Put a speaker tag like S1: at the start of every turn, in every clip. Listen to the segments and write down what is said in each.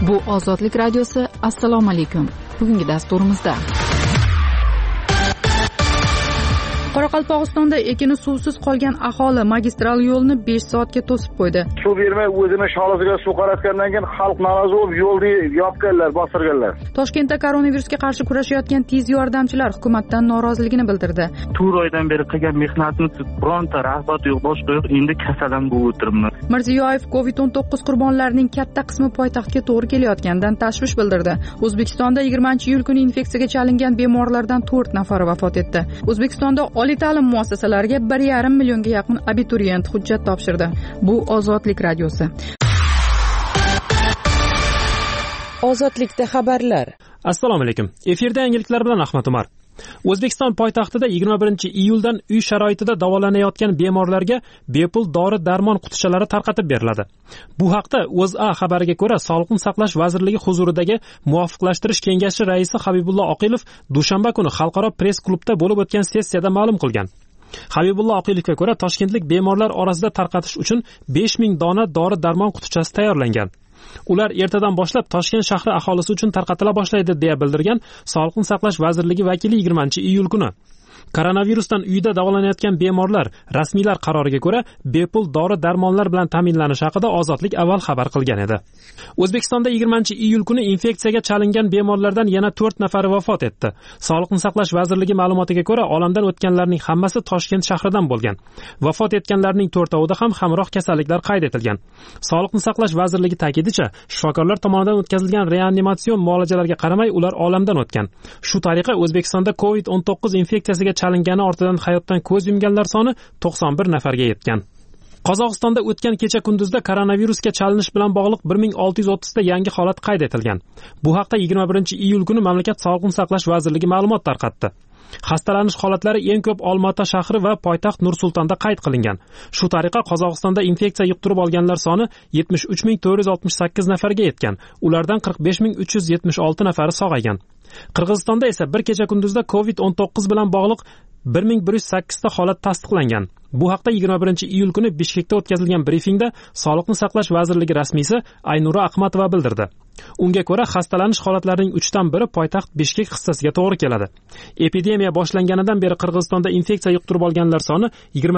S1: Bu Ozodlik radiosi. Assalomu alaykum. Bugungi dasturimizda Qoraqalpog'istonda ekini suvsiz qolgan aholi magistral yo'lni 5 soatga to'sib qo'ydi.
S2: Suv bermay o'zini sholasiga suv qaratgandan keyin xalq norozi bo'lib yo'lni yopganlar, bostirganlar.
S1: Toshkentda koronavirusga qarshi kurashayotgan tez yordamchilar hukumatdan noroziligini bildirdi.
S3: 4 oydan beri qilgan mehnatni bironta rag'bat yo'q, boshqa yo'q, endi kasalan bo'lib o'tiribman.
S1: Mirziyoyev COVID-19 qurbonlarining katta qismi poytaxtga to'g'ri kelayotganidan tashvish bildirdi. O'zbekistonda 20-iyul kuni infeksiyaga chalingan bemorlardan 4 nafari vafot etdi. O'zbekistonda oliy ta'lim muassasalariga 1,5 millionga yaqin abituriyent hujjat topshirdi. Bu Ozodlik radiosi.
S4: Ozodlikda xabarlar.
S5: Assalomu alaykum. Efirda yangiliklar bilan Ahmad Umar. O'zbekiston poytaxtida 21-iyuldan uy sharoitida davolanayotgan bemorlarga bepul dori-darmon qutichalari tarqatib beriladi. Bu haqda O'zA xabariga ko'ra, Sog'liqni saqlash vazirligi huzuridagi muvofiqlashtirish kengashi raisi Habibullo Oqilov dushanba kuni xalqaro press klubda bo'lib o'tgan sessiyada ma'lum qilgan. Habibullo Oqilovga ko'ra, toshkentlik bemorlar orasida tarqatish uchun 5000 dona dori-darmon qutichasi tayyorlangan. Ular ertadan boshlab Toshkent shahri aholisi uchun tarqatila boshlaydi, deya bildirgan Sog'liqni saqlash vazirligi vakili 20-iyul kuni. Koronavirusdan uyda davolanayotgan bemorlar rasmiylar qaroriga ko'ra bepul dori-darmonlar bilan ta'minlanish haqida Ozodlik avval xabar qilgan edi. O'zbekistonda 20-iyul kuni infeksiyaga chalingan bemorlardan yana 4 nafari vafot etdi. Sog'liqni saqlash vazirligi ma'lumotiga ko'ra, olamdan o'tganlarning hammasi Toshkent shahridan bo'lgan. Vafot etganlarning 4-ovida ham hamroh kasalliklar qayd etilgan. Sog'liqni saqlash vazirligi ta'kidicha, shifokorlar tomonidan o'tkazilgan reanimatsion muolajalarga qaramay ular olamdan o'tgan. Shu tariqa O'zbekistonda COVID-19 infeksiyasiga chalingani ortidan hayotdan ko'z yumganlar soni 91 nafarga yetgan. Qozog'istonda o'tgan kecha kunduzda koronavirusga chalinish bilan bog'liq 1630 ta yangi holat qayd etilgan. Bu haqda 21-iyul kuni mamlakat Sog'liqni saqlash vazirligi ma'lumot tarqatdi. Hastalanish holatlari eng ko'p Olmaota shahri va poytaxt Nur-Sultonda qayd qilingan. Shu tariqa Qozog'istonda infeksiya yuqtirib olganlar soni 73468 nafarga yetgan. Ulardan 45376 nafari sog'aygan. Qirg'izistonda esa bir kecha kunduzda COVID-19 bilan bog'liq 1108 ta holat tasdiqlangan. Bu haqda 21-iyul kuni Bishkekda o'tkazilgan brifingda Sog'liqni saqlash vazirligi rasmiysi Aynura Ahmatova bildirdi. Unga ko'ra, hastalanish holatlarining 3dan biri poytaxt Bishkek hissasiga to'g'ri keladi. Epidemiya boshlanganidan beri Qirg'izistonda infeksiya yuqtirib olganlar soni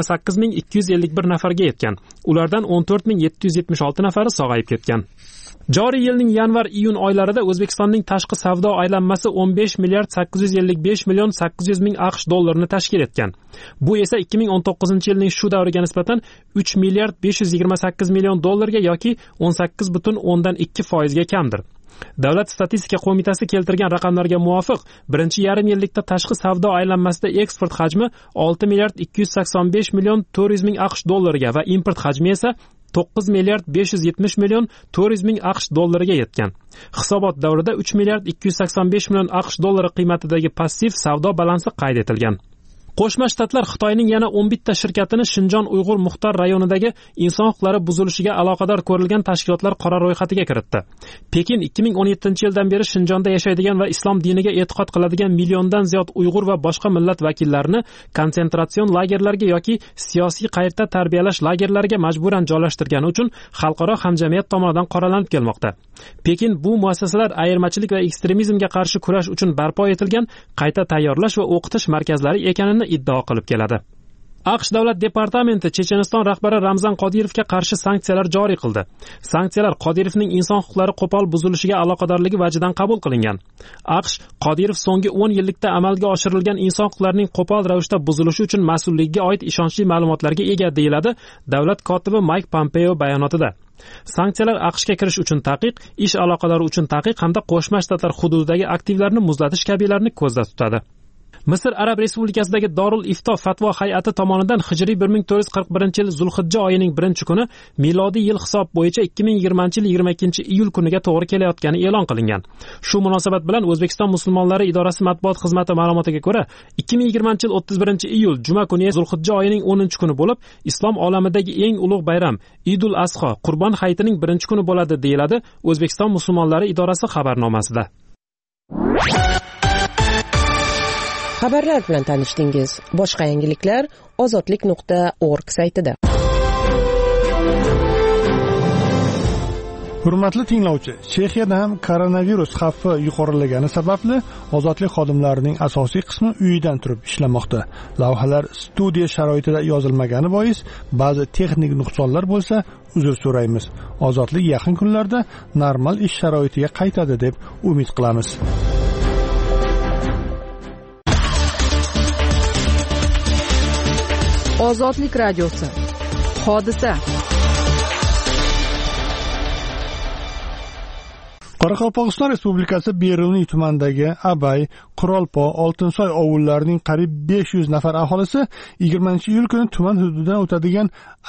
S5: 28251 nafarga yetgan. Ulardan 14776 nafari sog'ayib ketgan. Joriy yilning yanvar-iyun oylarida O'zbekistonning tashqi savdo aylanmasi 15 milliard 855 million 800 ming AQSh dollarini tashkil etgan. Bu esa 2019-yilning shu davriga nisbatan 3 milliard 528 million dollarga yoki 18,2% ga kamdir. Davlat statistika qo'mitasi keltirgan raqamlarga muvofiq, birinchi yarim yillikda tashqi savdo aylanmasida eksport hajmi 6 milliard 285 million 400 ming AQSh dollariga va import hajmi esa 9 milliard 570 million 400 ming AQSh dollariga yetgan. Hisobot davrida 3 milliard 285 million AQSh dollari qiymatidagi passiv savdo balansi qayd etilgan. Qo'shma Shtatlar Xitoyning yana 11 ta shirkatini Shinjon Uyg'ur muxtor rayonidagi inson huquqlari buzilishiga aloqador ko'rilgan tashkilotlar qora ro'yxatiga kiritdi. Pekin 2017-yildan beri Shinjonda yashaydigan va islom diniga e'tiqod qiladigan milliondan ziyod Uyg'ur va boshqa millat vakillarini konsentratsiyon lagerlariga yoki siyosiy qayta tarbiyalash lagerlariga majburan joylashtirgani uchun xalqaro hamjamiyat tomonidan qoralanib kelmoqda. Pekin bu muassasalar ayirmachilik va ekstremizmga qarshi kurash uchun barpo etilgan qayta tayyorlash va o'qitish markazlari ekanini iddao qilib keladi. AQSh davlat departamenti Checheniston rahbari Ramzan Qodirovga qarshi sanksiyalar joriy qildi. Sanksiyalar Qodirovning inson huquqlari qo'pol buzilishiga aloqadorligi vajidan qabul qilingan. AQSh Qodirov so'nggi 10 yillikda amalga oshirilgan inson huquqlarining qo'pol ravishda buzilishi uchun mas'ulligiga oid ishonchli ma'lumotlarga ega, deyiladi davlat kotibi Mayk Pompeo bayonotida. Sanksiyalar AQShga kirish uchun taqiq, ish aloqalari uchun taqiq hamda Qo'shma Shtatlar hududidagi aktivlarni muzlatish kabilarni ko'zda tutadi. Misr Arab Respublikasidagi Dorul Ifto fatvo hay'ati tomonidan hijriy 1441-yil Zulhijja oyining 1-kuni milodiy yil hisob bo'yicha 2020-yil 22-iyul kuniga to'g'ri kelayotgani e'lon qilingan. Shu munosabat bilan O'zbekiston musulmonlari idorasi matbuot xizmati ma'lumotiga ko'ra, 2020-yil 31-iyul juma kuni Zulhijja oyining 10-kuni bo'lib, islom olamidagi eng ulug' bayram Idul Asho, Qurbon hayitining 1-kuni bo'ladi, deyiladi O'zbekiston musulmonlari idorasi xabarnomasida.
S4: Xabarlar bilan tanishdingiz. Boshqa yangiliklar ozodlik.org saytida.
S6: Hurmatli tinglovchi, Chexiyada ham koronavirus xavfi yuqorilagani sababli ozodlik xodimlarining asosiy qismi uyidan turib ishlamoqda. Lavhalar studiya sharoitida yozilmagani bois ba'zi texnik nuqsonlar bo'lsa, uzr so'raymiz. Ozodlik yaqin kunlarda normal ish sharoitiga qaytadi deb umid qilamiz.
S1: Ozodlik radiosi. Hodisa.
S6: Qoraqalpog'iston Respublikasi Beruniy tumanidagi Abay, Qurolpo, Oltinsoy ovullarining qariyb 500 nafar aholisi 20-iyul kuni tuman hududidan o'tadigan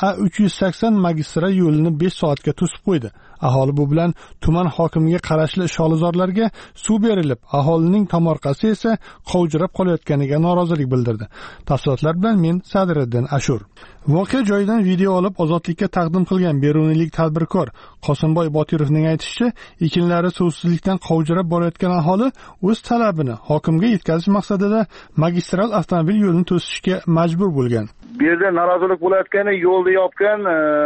S6: A380 magistral yo'lini 5 soatga to'sib qo'ydi. Aholi bu bilan tuman hokimiga qarashli sholizorlarga suv berilib, aholining tomorqasi esa qovjirab qolayotganiga norozilik bildirdi. Tafsilotlar bilan men Sadriddin Ashur. Voqea joyidan video olib ozodlikka taqdim qilgan beruniylik tadbirkor Qosimboy Botirovning aytishicha, ekinlari suvsizlikdan qovjirab borayotgan aholi o'z talabini hokimga yetkazish maqsadida magistral avtomobil yo'lini to'sishga majbur bo'lgan.
S2: Bu yerda norozilik bo'layotgani yo'lni yopgan,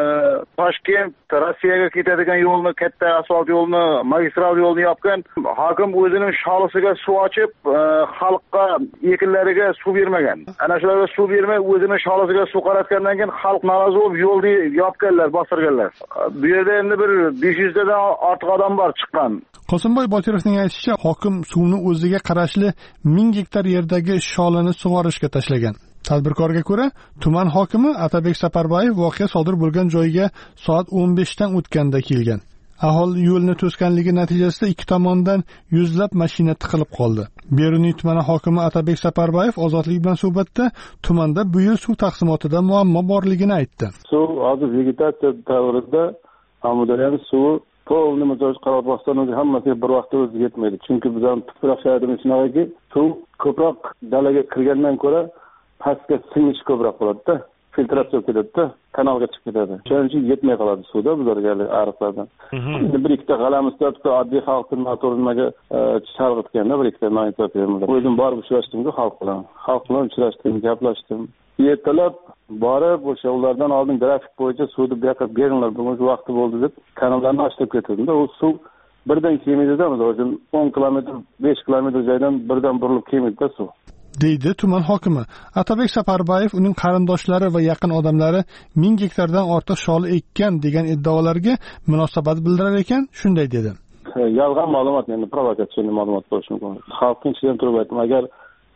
S2: Toshkent Rossiyaga ketadigan yo'lni, katta asfalt yo'lni, magistral yo'lni yopgan. Hokim o'zining sholisiga suv ochib, xalqqa ekinlariga suv bermagan. Ana shularga suv bermay, o'zining sholisiga suv qaratgandan keyin xalq norozi bo'lib yo'lni yopganlar, bostirganlar. Bu yerda endi bir 500 dan ortiq odam bor chiqqan.
S6: Qosimboy Botirovning aytishicha, hokim suvni o'ziga qarashli 1000 gektar yerdagi sholini sug'orishga tashlagan. Tadbirkorga ko'ra, tuman hokimi Atabek Saparbayev voqea sodir bo'lgan joyga soat 15 dan o'tganda kelgan. Aholi yo'lni to'sganligi natijasida ikki tomondan yuzlab mashina tiqilib qoldi. Beruniy tumani hokimi Atabek Saparbayev ozodlik bilan suhbatda tumanda bu yil suv taqsimotida muammo borligini aytdi.
S7: Suv hozir vegetatsiya davrida Amudaryoning suvi polni mijoj Qoraqalpog'istonning hammasiga bir vaqtda o'zi yetmaydi. Chunki bizning tuproq shaharimiz shunaqaki, suv ko'proq dalaga kirgandan ko'ra pastga singish ko'proq bo'ladi-da, filtratsiya ketadi-da, kanalga chiqib ketadi. Shuning uchun yetmay qoladi suvda bizlarga ariqlardan. Bir ikkita g'alamisda oddiy xalqning noto'g'rimaga chalg'itganda bir ikkita ma'lumot berdim. O'zim borib uchrashdim-ku xalq bilan uchrashdim, gaplashdim. Ertalab borib o'sha ulardan oldin grafik bo'yicha suvni bu yoqqa beringlar, bugun vaqti bo'ldi deb kanallarni ochib ketdim-da. U suv birdan kelmaydi-da, o'zim 10 kilometr, 5 kilometr joydan birdan burilib kelmaydi-da suv.
S6: deydi tuman hokimi. Atabek Saparbayev uning qarindoshlari va yaqin odamlari 1000 gektardan ortiq sholi ekkan degan iddaolarga munosabat bildirar ekan, shunday dedi.
S7: Yolg'on ma'lumot, endi provokatsion ma'lumot bo'lishi mumkin. Xalqning ichidan turib aytdim, agar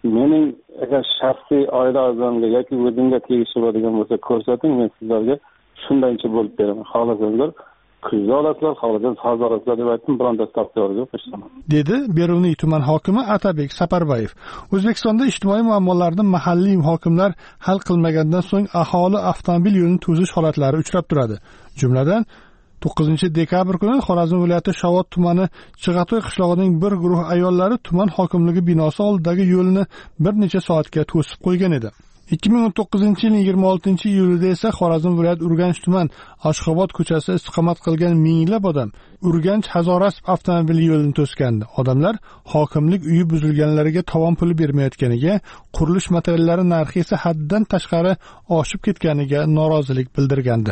S7: shaxsiy oila a'zomga yoki o'zingga tegishli bo'ladigan bo'lsa ko'rsating, men sizlarga shundancha bo'lib beraman. Xohlasanglar kuzda olasizlar, xohlasangiz hozir olasizlar deb aytdim, bironta stavkaga qo'shaman. Dedi
S6: Beruniy tuman hokimi Atabek Saparbayev. O'zbekistonda ijtimoiy muammolarni mahalliy hokimlar hal qilmagandan so'ng aholi avtomobil yo'lini to'sish holatlari uchrab turadi. Jumladan 9-dekabr kuni Xorazm viloyati Shovot tumani Chig'atoy qishlog'ining bir guruh ayollari tuman hokimligi binosi oldidagi yo'lni bir necha soatga to'sib qo'ygan edi. 2019-yilning 26-iyulida esa Xorazm viloyat Urganch tuman Ashxobod ko'chasi istiqomat qilgan minglab odam Urganch Hazorasp avtomobil yo'lini to'sgandi. Odamlar hokimlik uyi buzilganlariga tovon puli bermayotganiga, qurilish materiallari narxi esa haddan tashqari oshib ketganiga norozilik bildirgandi.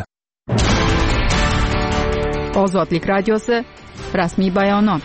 S1: Ozodlik radiosi rasmiy bayonot.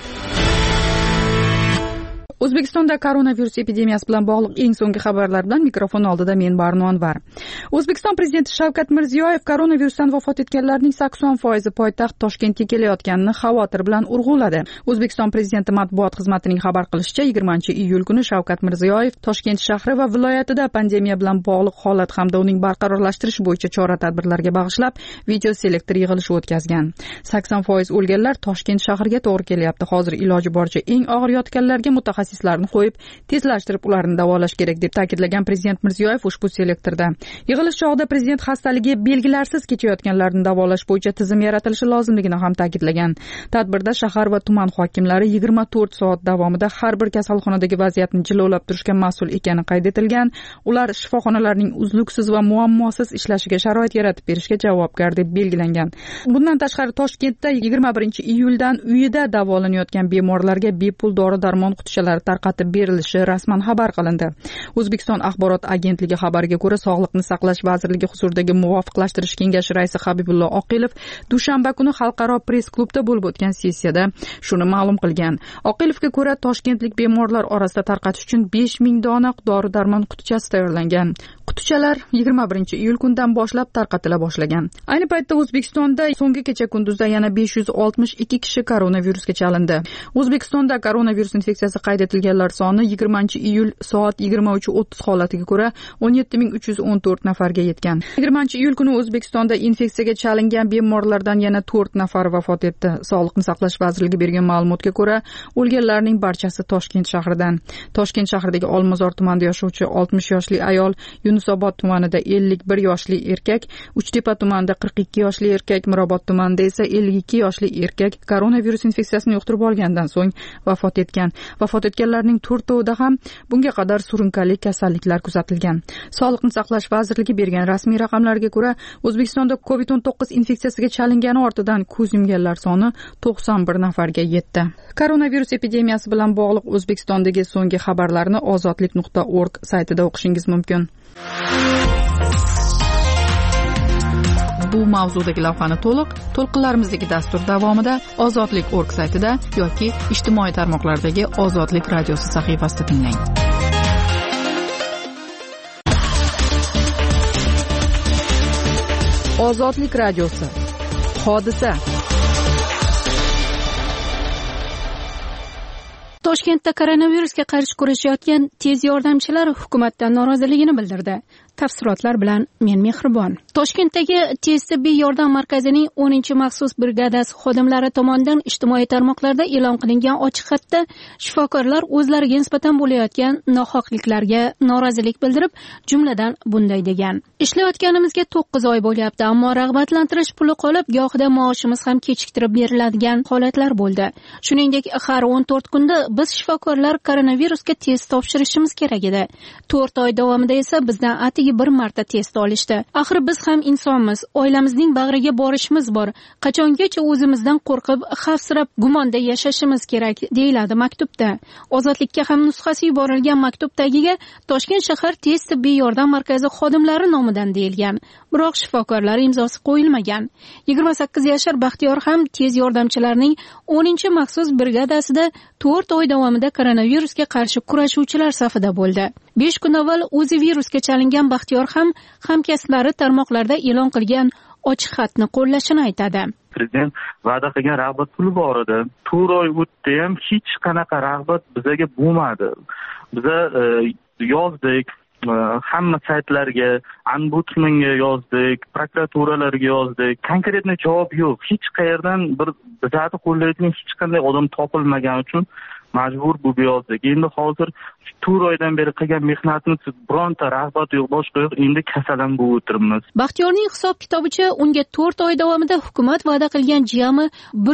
S1: O'zbekistonda koronavirus epidemiyasi bilan bog'liq eng so'nggi xabarlar bilan mikrofon oldida men Barno Anvar. O'zbekiston prezidenti Shavkat Mirziyoyev koronavirusdan vafot etganlarning 80% poytaxt Toshkentga kelayotganini xavotir bilan urg'uladi. O'zbekiston prezidenti matbuot xizmatining xabar qilishicha, 20-iyul kuni Shavkat Mirziyoyev Toshkent shahri va viloyatida pandemiya bilan bog'liq holat hamda uning barqarorlashtirish bo'yicha chora-tadbirlarga bag'ishlab video selektor yig'ilishi o'tkazgan. 80% o'lganlar Toshkent shahriga to'g'ri kelyapti. Hozir iloji boricha eng og'ir yotganlarga mutaxassislarni qo'yib, tezlashtirib ularni davolash kerak deb ta'kidlagan prezident Mirziyoyev ushbu selektorda. Yig'ilish chog'ida prezident xastaligi belgilarsiz kechayotganlarni davolash bo'yicha tizim yaratilishi lozimligini ham ta'kidlagan. Tadbirda shahar va tuman hokimlari 24 soat davomida har bir kasalxonadagi vaziyatni jilovlab turishga mas'ul ekani qayd etilgan. Ular shifoxonalarning uzluksiz va muammosiz ishlashiga sharoit yaratib berishga javobgar deb belgilangan. Bundan tashqari Toshkentda 21-iyuldan uyida davolanayotgan bemorlarga bepul dori-darmon qutishalari tarqatib berilishi rasman xabar qilindi. O'zbekiston axborot agentligi xabariga ko'ra, Sog'liqni saqlash vazirligi huzuridagi muvofiqlashtirish kengashi raisi Habibullo Oqilov dushanba kuni xalqaro press klubda bo'lib o'tgan sessiyada shuni ma'lum qilgan. Oqilovga ko'ra, toshkentlik bemorlar orasida tarqatish uchun 5000 dona dori-darmon qutichasi tayyorlangan. Qutichalar 21-iyul kundan boshlab tarqatila boshlagan. Ayni paytda O'zbekistonda so'nggi kecha kunduzda yana 562 kishi koronavirusga chalindi. O'zbekistonda koronavirus infeksiyasi qayd etilganlar soni 20-iyul soat 23:30 holatiga ko'ra 17314 nafarga yetgan. 20-iyul kuni O'zbekistonda infeksiyaga chalingan bemorlardan yana 4 nafar vafot etdi. Sog'liqni saqlash vazirligi bergan ma'lumotga ko'ra, o'lganlarning barchasi Toshkent shahridan. Toshkent shahridagi Olmazor tumanida yashovchi 60 yoshli ayol, Yunusobod tumanida 51 yoshli erkak, Uchtepa tumanida 42 yoshli erkak, Mirobod tumanida esa 52 yoshli erkak koronavirus infeksiyasini yuqtirib olgandan so'ng vafot etgan. Vafot etganlarning 4tovida ham bunga qadar surunkali kasalliklar kuzatilgan. Sog'liqni saqlash vazirligi bergan rasmiy raqamlarga ko'ra, O'zbekistonda COVID-19 infeksiyasiga chalingani ortidan ko'z yumganlar soni 91 nafarga yetdi. Koronavirus epidemiyasi bilan bog'liq O'zbekistondagi so'nggi xabarlarni ozodlik.org saytida o'qishingiz mumkin. Bu mavzudagi lavhani to'lqinlarimizdagi dastur davomida ozodlik.org saytida yoki ijtimoiy tarmoqlardagi Ozodlik radiosi sahifasida tinglang. Ozodlik radiosi. Hodisa.
S8: Toshkentda koronavirusga qarshi kurashayotgan tez yordamchilar hukumatdan noroziligini bildirdi. Tafsilotlar bilan men Mehribon. Toshkentdagi tez tibbiy yordam markazining 10-maxsus brigadasi xodimlari tomonidan ijtimoiy tarmoqlarda e'lon qilingan ochiq xatda shifokorlar o'zlariga nisbatan bo'layotgan nohaqliklarga norozilik bildirib, jumladan bunday degan: ishlayotganimizga 9 oy bo'lyapti, ammo rag'batlantirish puli qolib, gohida maoshimiz ham kechiktirib beriladigan holatlar bo'ldi. Shuningdek, har 14 kunda biz shifokorlar koronavirusga test topshirishimiz kerak edi. 4 oy davomida esa bizdan atigi bir marta test olishdi. Axir biz ham insonmiz, oilamizning bag'riga borishimiz bor. Qachongacha o'zimizdan qo'rqib, xavfsirab, gumonda yashashimiz kerak, deyiladi maktubda. Ozodlikka ham nusxasi yuborilgan maktub tagiga Toshkent shahar tez tibbiy yordam markazi xodimlari nomidan deyilgan. Biroq shifokorlar imzosi qo'yilmagan. 28 yashar Baxtiyor ham tez yordamchilarning 10-maxsus brigadasida 4 oy davomida koronavirusga qarshi kurashuvchilar safida bo'ldi. 5 kun avval o'zi virusga chalingan Baxtiyor ham hamkasblari tarmoqlarda e'lon qilgan ochiq xatni qo'llashini aytadi.
S3: Prezident va'da qilgan rag'bat puli bor edi. 4 oy o'tdi ham hech qanaqa rag'bat bizaga bo'lmadi. Biza yozdik, hamma saytlarga, ombudsmanga yozdik, prokuraturalarga yozdik. Konkretni javob yo'q. Hech qayerdan bizani qo'llaydigan hech qanday odam topilmagani uchun majbur bu yozdik. Endi hozir 4 oydan beri qilgan mehnatimiz bironta rag'bat yo'q, boshqa yo'q. Endi kasalan bo'lib o'tiribmiz.
S8: Baxtiyorning hisob-kitobicha unga 4 oy davomida hukumat va'da qilgan jami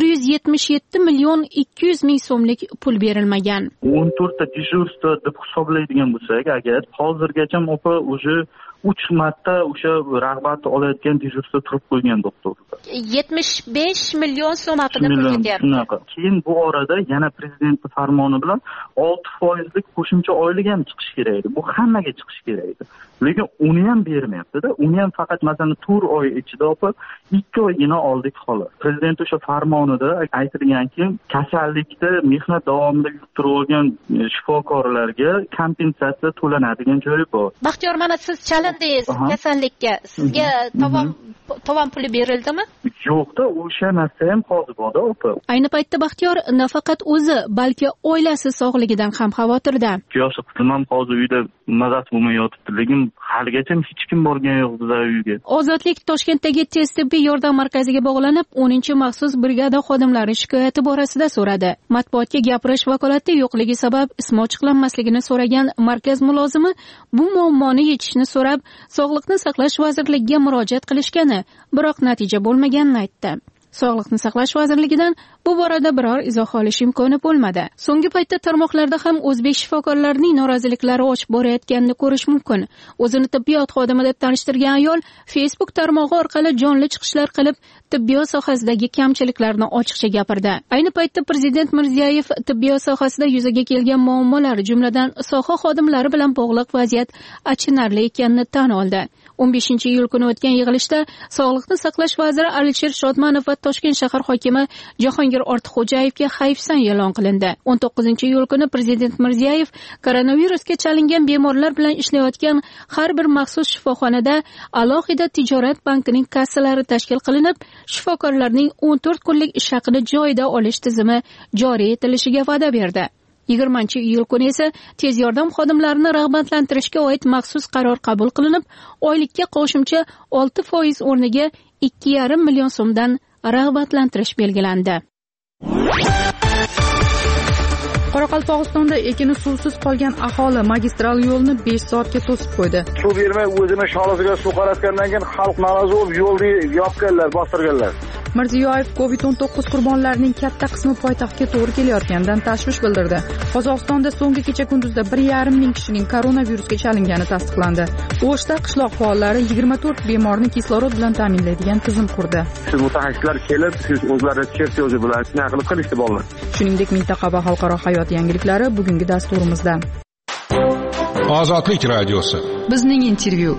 S8: 177 million 200 ming so'mlik pul berilmagan.
S3: 14 ta dejurstvo deb hisoblaydigan bo'lsak, agar hozirgacha opa o'sha 3 marta o'sha rag'batni olayotgan dejurstvo turib qo'ygan doktorlar.
S8: 75 million so'm haqida pul ketyapti.
S3: Keyin bu orada yana prezidentning farmoni bilan 6% qo'shimcha oylik ham chiqish kerak edi. Bu hammaga chiqish kerak edi. Lekin uni ham bermayapti-da. Uni ham faqat masalan 4 oy ichida opa 2 oygina oldik xolos. Prezident o'sha farmonida aytilganki, kasallikda mehnat davomida yuqtirib olgan shifokorlarga kompensatsiya to'lanadigan joyi bor.
S8: Baxtiyor, mana siz chalindingiz kasallikka. Sizga tovon puli berildimi?
S3: Yo'qda, o'sha narsa ham hozir borda opa.
S8: Ayni paytda Baxtiyor nafaqat o'zi, balki oilasi sog'ligidan ham xavotirda.
S3: Yoshi qizim ham hozir uyda mazasi bo'lmay yotibdi, lekin haligacha hech kim borgan yo'q bizlar uyga.
S8: Ozodlik Toshkentdagi tez tibbiy yordam markaziga bog'lanib, 10-maxsus brigada xodimlari shikoyati borasida so'radi. Matbuotga gapirish vakolati yo'qligi sabab ismi ochiqlanmasligini so'ragan markaz mulozimi bu muammoni yechishni so'rab, Sog'liqni saqlash vazirligiga murojaat qilishgani, biroq natija bo'lmaganini aytdi. Sog'liqni saqlash vazirligidan bu borada biror izoh olish imkoni bo'lmadi. So'nggi paytda tarmoqlarda ham o'zbek shifokorlarining noroziliklari oshib borayotganini ko'rish mumkin. O'zini tibbiyot xodimi deb tanishtirgan ayol Facebook tarmog'i orqali jonli chiqishlar qilib, tibbiyot sohasidagi kamchiliklarni ochiqcha gapirdi. Ayni paytda Prezident Mirziyoyev tibbiyot sohasida yuzaga kelgan muammolar, jumladan soha xodimlari bilan bog'liq vaziyat achinarli ekanini tan oldi. 15-iyul kuni o'tgan yig'ilishda Sog'liqni saqlash vaziri Alisher Shodmonov va Toshkent shahar hokimi Jahongir Ortiqxo'jayevga hayfsan e'lon qilindi. 19-iyul kuni Prezident Mirziyoyev koronavirusga chalingan bemorlar bilan ishlayotgan har bir maxsus shifoxonada alohida tijorat bankining kassalari tashkil qilinib, shifokorlarning 14 kunlik ish haqini joyida olish tizimi joriy etilishiga va'da berdi. 20-iyul kuni esa tez yordam xodimlarini rag'batlantirishga oid maxsus qaror qabul qilinib, oylikka qo'shimcha 6% o'rniga 2,5 million so'mdan rag'batlantirish belgilandi.
S1: Qoraqalpog'istonda ekini suvsiz qolgan aholi magistral yo'lni 5 soatga to'sib qo'ydi.
S2: Suv bermay o'zini sholasiga suv qaratgandan keyin xalq norozi bo'lib yo'lni yopganlar, bostirganlar.
S1: Mirziyoyev COVID-19 qurbonlarining katta qismi poytaxtga to'g'ri kelayotganidan tashvish bildirdi. Qozog'istonda so'nggi kecha kunduzda 1,5 ming kishining koronavirusga chalingani tasdiqlandi. O'shda qishloq faollari 24 bemorni kislorod bilan ta'minlaydigan tizim qurdi.
S9: Siz mutaxassislar kelib, siz o'zlari chertyoji bilan qilib qilishdi bolalar.
S1: Shuningdek, mintaqa va xalqaro hayot yangiliklari bugungi dasturimizda.
S10: Ozodlik radiosi.
S1: Bizning intervyu.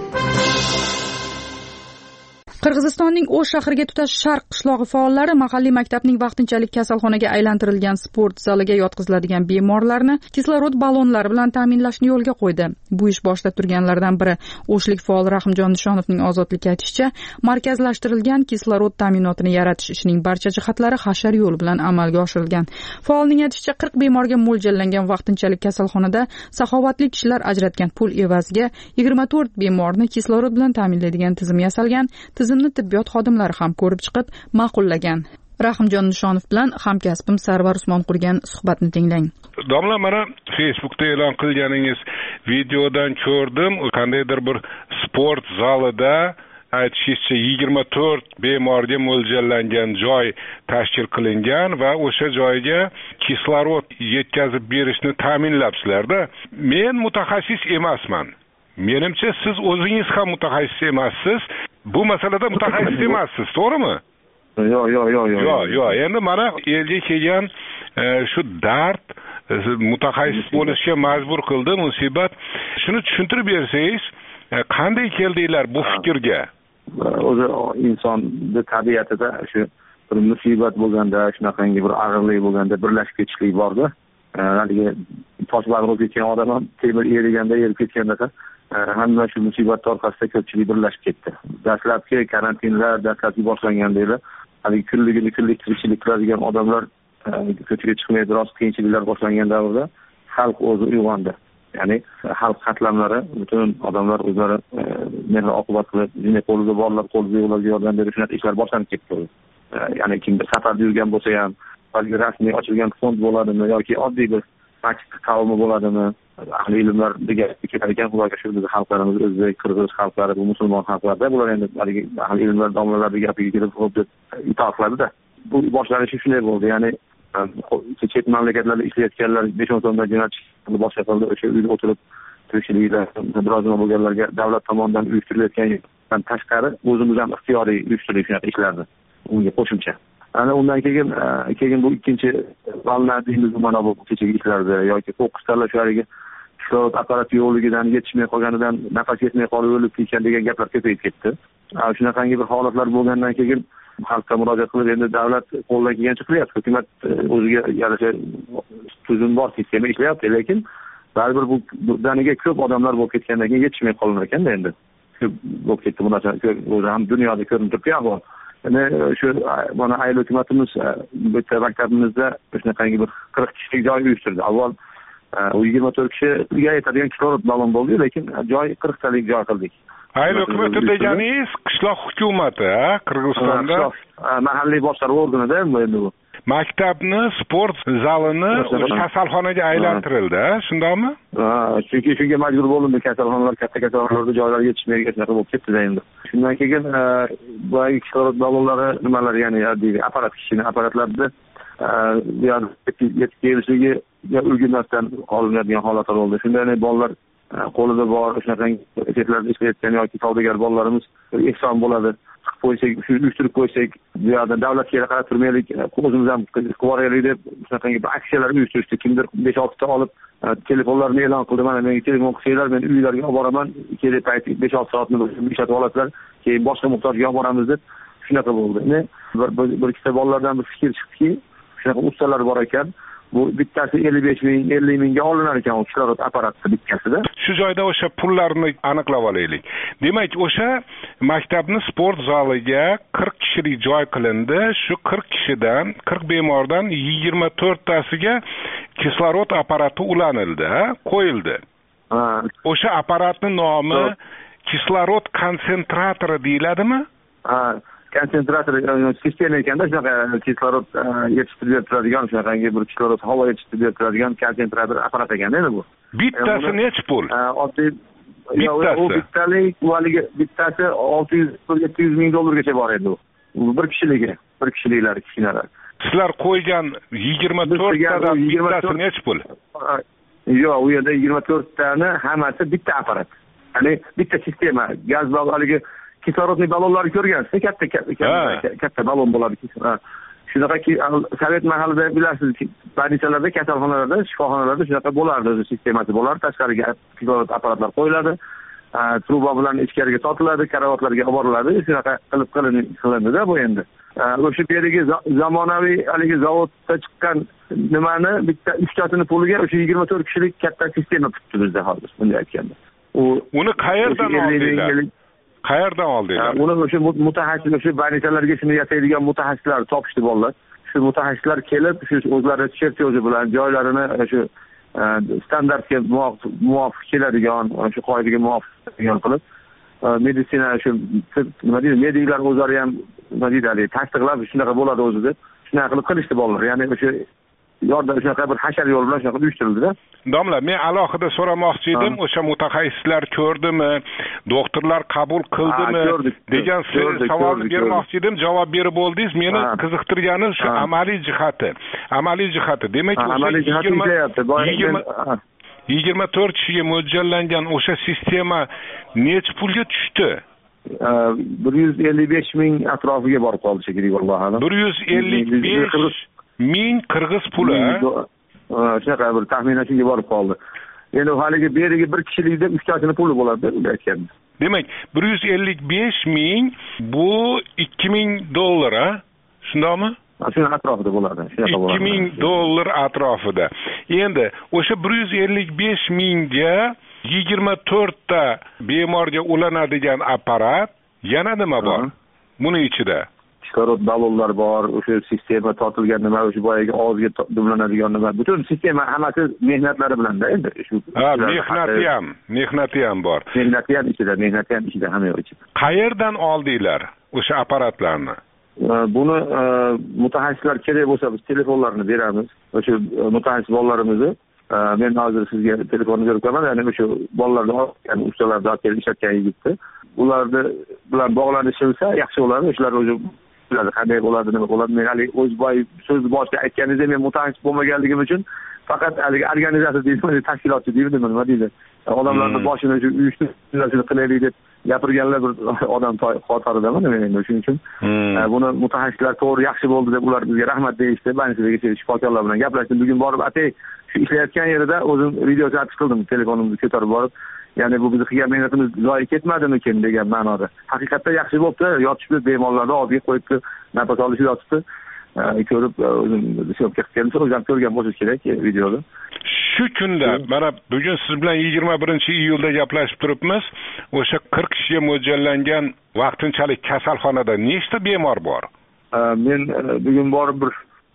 S1: Qirg'izistonning O'sh shahriga tutash Sharq qishlog'i faollari mahalliy maktabning vaqtinchalik kasalxonaga aylantirilgan sport zaliga yotqiziladigan bemorlarni kislorod ballonlari bilan ta'minlashni yo'lga qo'ydi. Bu ish boshlab turganlardan biri O'shlik faol Rahimjon Nishonovning Ozodlikka aytishicha, markazlashtirilgan kislorod ta'minotini yaratish ishining barcha jihatlari hashar yo'l bilan amalga oshirilgan. Faolning aytishicha, 40 bemorga mo'ljallangan vaqtinchalik kasalxonada saxovatli kishilar ajratgan pul evaziga 24 bemorni kislorod bilan ta'minlaydigan tizim yasalgan. Tizimni tibbiyot xodimlari ham ko'rib chiqib, ma'qullagan. Rahimjon Nishonov bilan hamkasbim Sarvar Usmon qurgan suhbatni tinglang.
S10: Domla, mana Facebookda e'lon qilganingiz videodan ko'rdim. Qandaydir bir sport zalida aytishincha 24 bemorga mo'ljallangan joy tashkil qilingan va o'sha joyga kislorod yetkazib berishni ta'minlabsizlar-da. Men mutaxassis emasman. Menimcha siz o'zingiz ham mutaxassis emassiz. Bu masalada mutaxassis emassiz, to'g'rimi? Yo'q. Endi mana elga kelgan shu dard mutaxassis bo'lishga majbur qildi, musibat. Shuni tushuntirib bersangiz, qanday keldinglar bu fikrga?
S9: O'zi insonning tabiatida shu bir musibat bo'lganda, shunaqangi bir og'irlik bo'lganda birlashib ketishlik bor-da. Haligi tosh bag'rib ketgan odam ham temir eriganda erib ketganda hamma shu musibat orqasida ko'pchilik birlashib ketdi. Dastlabki karantinlar, dastlabki boshlangandalar, haligi kunligini kunlik tirikchilik qiladigan odamlar ko'chaga chiqmay biroz qiyinchiliklar boshlangan davrda xalq o'zi uyg'ondi. Ya'ni xalq qatlamlari, butun odamlar o'zlari mehr oqibat qilib, jini qo'lida borlar, qo'lida yo'qlarga yordam berish shunaqa ishlar boshlanib ketdi. Ya'ni kimdir safarda yurgan bo'lsa ham, balki rasmiy ochilgan fond bo'ladimi yoki oddiy bir masjid qavmi bo'ladimi, ahli ilmlar degan ketadigan xudoga shu bizning xalqlarimiz, o'zbek, qirg'iz xalqlari, bu musulmon xalqlarda bular endi haligi ahli ilmlar domlalarning gapiga kelib xo'p deb itoat qiladi-da. Bu boshlanishi shunday bo'ldi. Ya'ni chet mamlakatlarda ishlayotganlar 5-10 so'mdan jo'natishni boshqa qildi. O'sha uyda o'tirib tirikchiliklar biroz nima bo'lganlarga davlat tomonidan uyushtirilayotgan tashqari o'zimiz ham ixtiyoriy uyushtirdik shunaqa ishlarni. Unga qo'shimcha. Ana undan keyin bu ikkinchi valna deymiz mana bu kechagi ishlarda yoki fokus tanlashlariga kislorod apparati yo'qligidan yetishmay qolganidan nafas yetmay qolib o'lib ketgan degan gaplar ko'payib ketdi. Shunaqangi bir holatlar bo'lgandan keyin xalqqa murojaat qilib endi davlat qo'ldan kelgancha qilyapti. Hukumat o'ziga yarasha tuzum bor, sistema ishlayapti, lekin baribir bu daniga ko'p odamlar bo'lib ketgandan keyin yetishmay qolinar ekanda endi. Ko'p bo'lib ketdi bu narsa o'zi ham dunyoda ko'rinib turibdi ahvol. Shu mana ayol hukumatimiz bitta maktabimizda shunaqangi bir 40 kishilik joy uyushtirdi. Avval u 24 kishiga yetadigan kislorod ballon bo'ldi, lekin joy 40 talik joy qildik.
S10: Ayol hukumati deganingiz qishloq hukumati, Qirg'izistonda
S9: mahalliy boshqaruv organida endi bu.
S10: maktabni sport zalini kasalxonaga aylantirildi, shundaymi?
S9: Chunki shunga majbur bo'ldim. Kasalxonalar, katta kasalxonalarda joylar yetishmayotgan shunaqa bo'lib ketdi endi. Shundan keyin boyagi kislorod ballonlari nimalar, ya'ni apparatlarda yetib kelishligi ulgurmasdan qolinadigan holatlar bo'ldi. Shunday bolalar qo'lida bor shunaqa erkaklarda ishlayotgan yoki savdogar bolalarimiz ehson bo'ladi. Chiqib qo'ysak, uyushtirib qo'ysak, bu yerda davlatga qarab turmaylik, o'zimiz ham qilib deb shunaqa aksiyalar uyushtirishdi. Kimdir 5-6 ta olib telefonlarni e'lon qildi. Mana menga telefon qilsanglar, men uylarga olib boraman, kerak payt 5-6 soatni ishlatib olasizlar, keyin boshqa muhtojga olib boramiz deb shunaqa bo'ldi. Bir ikkita bolalardan bir fikr chiqdiki, shunaqa ustalar bor ekan. Bu bittasi 55 ming, 50 mingga olinar ekan o kislorod apparati bittasida.
S10: Shu joyda o'sha pullarni aniqlab olaylik. Demak, o'sha maktabning sport zaliga 40 kishilik joy qilindi. Shu 40 kishidan, 40 bemordan 24 tasiga kislorod apparati ulanildi, qo'yildi. O'sha apparatning nomi kislorod konsentratori deyiladimi?
S9: Konsentrator sistema ekanda shunaqa kislorod yetishtirib turadigan, shunaqangi bir kislorod havo yetishtirib turadigan konsentrator apparat ekan endi bu.
S10: Bittasi necha pul?
S9: Oddiy u bittalik valigi bittasi 600-700 ming dollargacha bor edi u. Bir kishiliklar kichkinalar.
S10: Sizlar qo'ygan 24 tadan bittasi necha pul?
S9: Yo'q, u yerda 24 tani hammasi bitta apparat. Ya'ni bitta sistema, gaz valigi kislorodni ballonlarni ko'rgansiz, katta ballon bo'ladi. Shunaqaki Sovet mahallida bilasiz, больницаlarda, kasalxonalarda, shifoxonalarda shunaqa bo'lardi, o'zi sistemasi bo'lardi. Tashqariga kislorod apparatlar qo'yiladi, truba bilan ichkariga tortiladi, karavotlarga olib boriladi. Shunaqa qilindi-da bu endi. O'sha yerga zamonaviy haligi zavodda chiqqan nimani bitta 3 tasini puliga o'sha 24 kishilik katta sistema tutdi bizda hozir, bunday aytganda.
S10: Uni qayerdan oldilar? Qayerdan oldilar?
S9: Uni o'sha mutaxassis, o'sha больницаlarga shuni yasaydigan mutaxassislar topishdi bolalar. Shu mutaxassislar kelib, shu o'zlari chertyoji bilan joylarini shu standartga muvofiq keladigan, shu qoidaga muvofiq qilib, meditsina shu nima deydi, mediklar o'zlari ham nima deydi, tasdiqlab shunaqa bo'ladi o'zi deb, shunaqa qilib qilishdi bolalar. Ya'ni o'sha yordam shunaqa bir hashar yo'l bilan shunaqa uyushtirildi-da.
S10: Domla, men alohida so'ramoqchi edim, o'sha mutaxassislar ko'rdimi, doktorlar qabul qildimi degan savolni bermoqchi edim, javob berib bo'ldingiz. Meni qiziqtirgani shu amaliy jihati. Demak, o'sha 24 kishiga mo'ljallangan o'sha sistema necha pulga tushdi?
S9: 155 ming atrofiga borib qoldi shekilli, vallahi.
S10: 155 ming qirg'iz puli.
S9: Shunaqa bir taxminan shunga borib qoldi. Endi haligi beriga bir kishilikda 3 tasini puli bo'ladi deb aytganda.
S10: Demak, 155 ming bu 2000 dollar, shundaymi?
S9: Shuna atrofida bo'ladi. Shunaqa bo'ladi.
S10: 2000 dollar atrofida. Endi o'sha 155 mingga 24 ta bemorga ulanadigan apparat yana nima bor? Buni ichida
S9: kislorod ballonlar bor, o'sha sistema tortilgan nima, o'sha boyaga og'izga dumlanadigan nima, butun sistema hammasi mehnatlari bilan-da endi shu.
S10: Mehnati ham bor.
S9: Mehnati ham ichida hamma yo'q ichida.
S10: Qayerdan oldinglar o'sha apparatlarni?
S9: Buni mutaxassislar kerak bo'lsa biz telefonlarini beramiz. O'sha mutaxassis bolalarimizni men hozir sizga telefonni berib qo'yaman, ya'ni o'sha bolalarni olgan ustalarni olib kelib ishlatgan yigitni. Ularni bilan bog'lanishsa yaxshi bo'ladi. O'shalar o'zi qanday bo'ladi, nima bo'ladi. Men hali o'z so'zni boshida aytganingizda men mutaxassis bo'lmaganligim uchun faqat haligi organizatsiya deydi, tashkilotchi deydi, nima deydi. Odamlarning boshini shu uyushtirishni qilaylik deb gapirganlar bir odam qatoridaman men endi shuning uchun. Buni mutaxassislar to'g'ri yaxshi bo'ldi deb ular bizga rahmat deyishdi. Bansiyaga shifokorlar bilan gaplashdim. Bugun borib atay shu ishlayotgan yerida o'zim video zapis qildim, telefonimni ko'tarib borib. Ya'ni bu biz qilgan mehnatimiz zoyi ketmadimikin degan ma'noda. Haqiqatda yaxshi bo'libdi, yotishdi bemorlarni oldiga qo'yibdi, nafas olishi yotibdi. Ko'rib o'zim syomka qilganimda o'zim ko'rgan bo'lish kerak videoda.
S10: Shu kunda mana bugun siz bilan 21-iyulda gaplashib turibmiz. O'sha 40 kishiga mo'ljallangan vaqtinchalik kasalxonada nechta bemor bor?
S9: Men bugun borib bir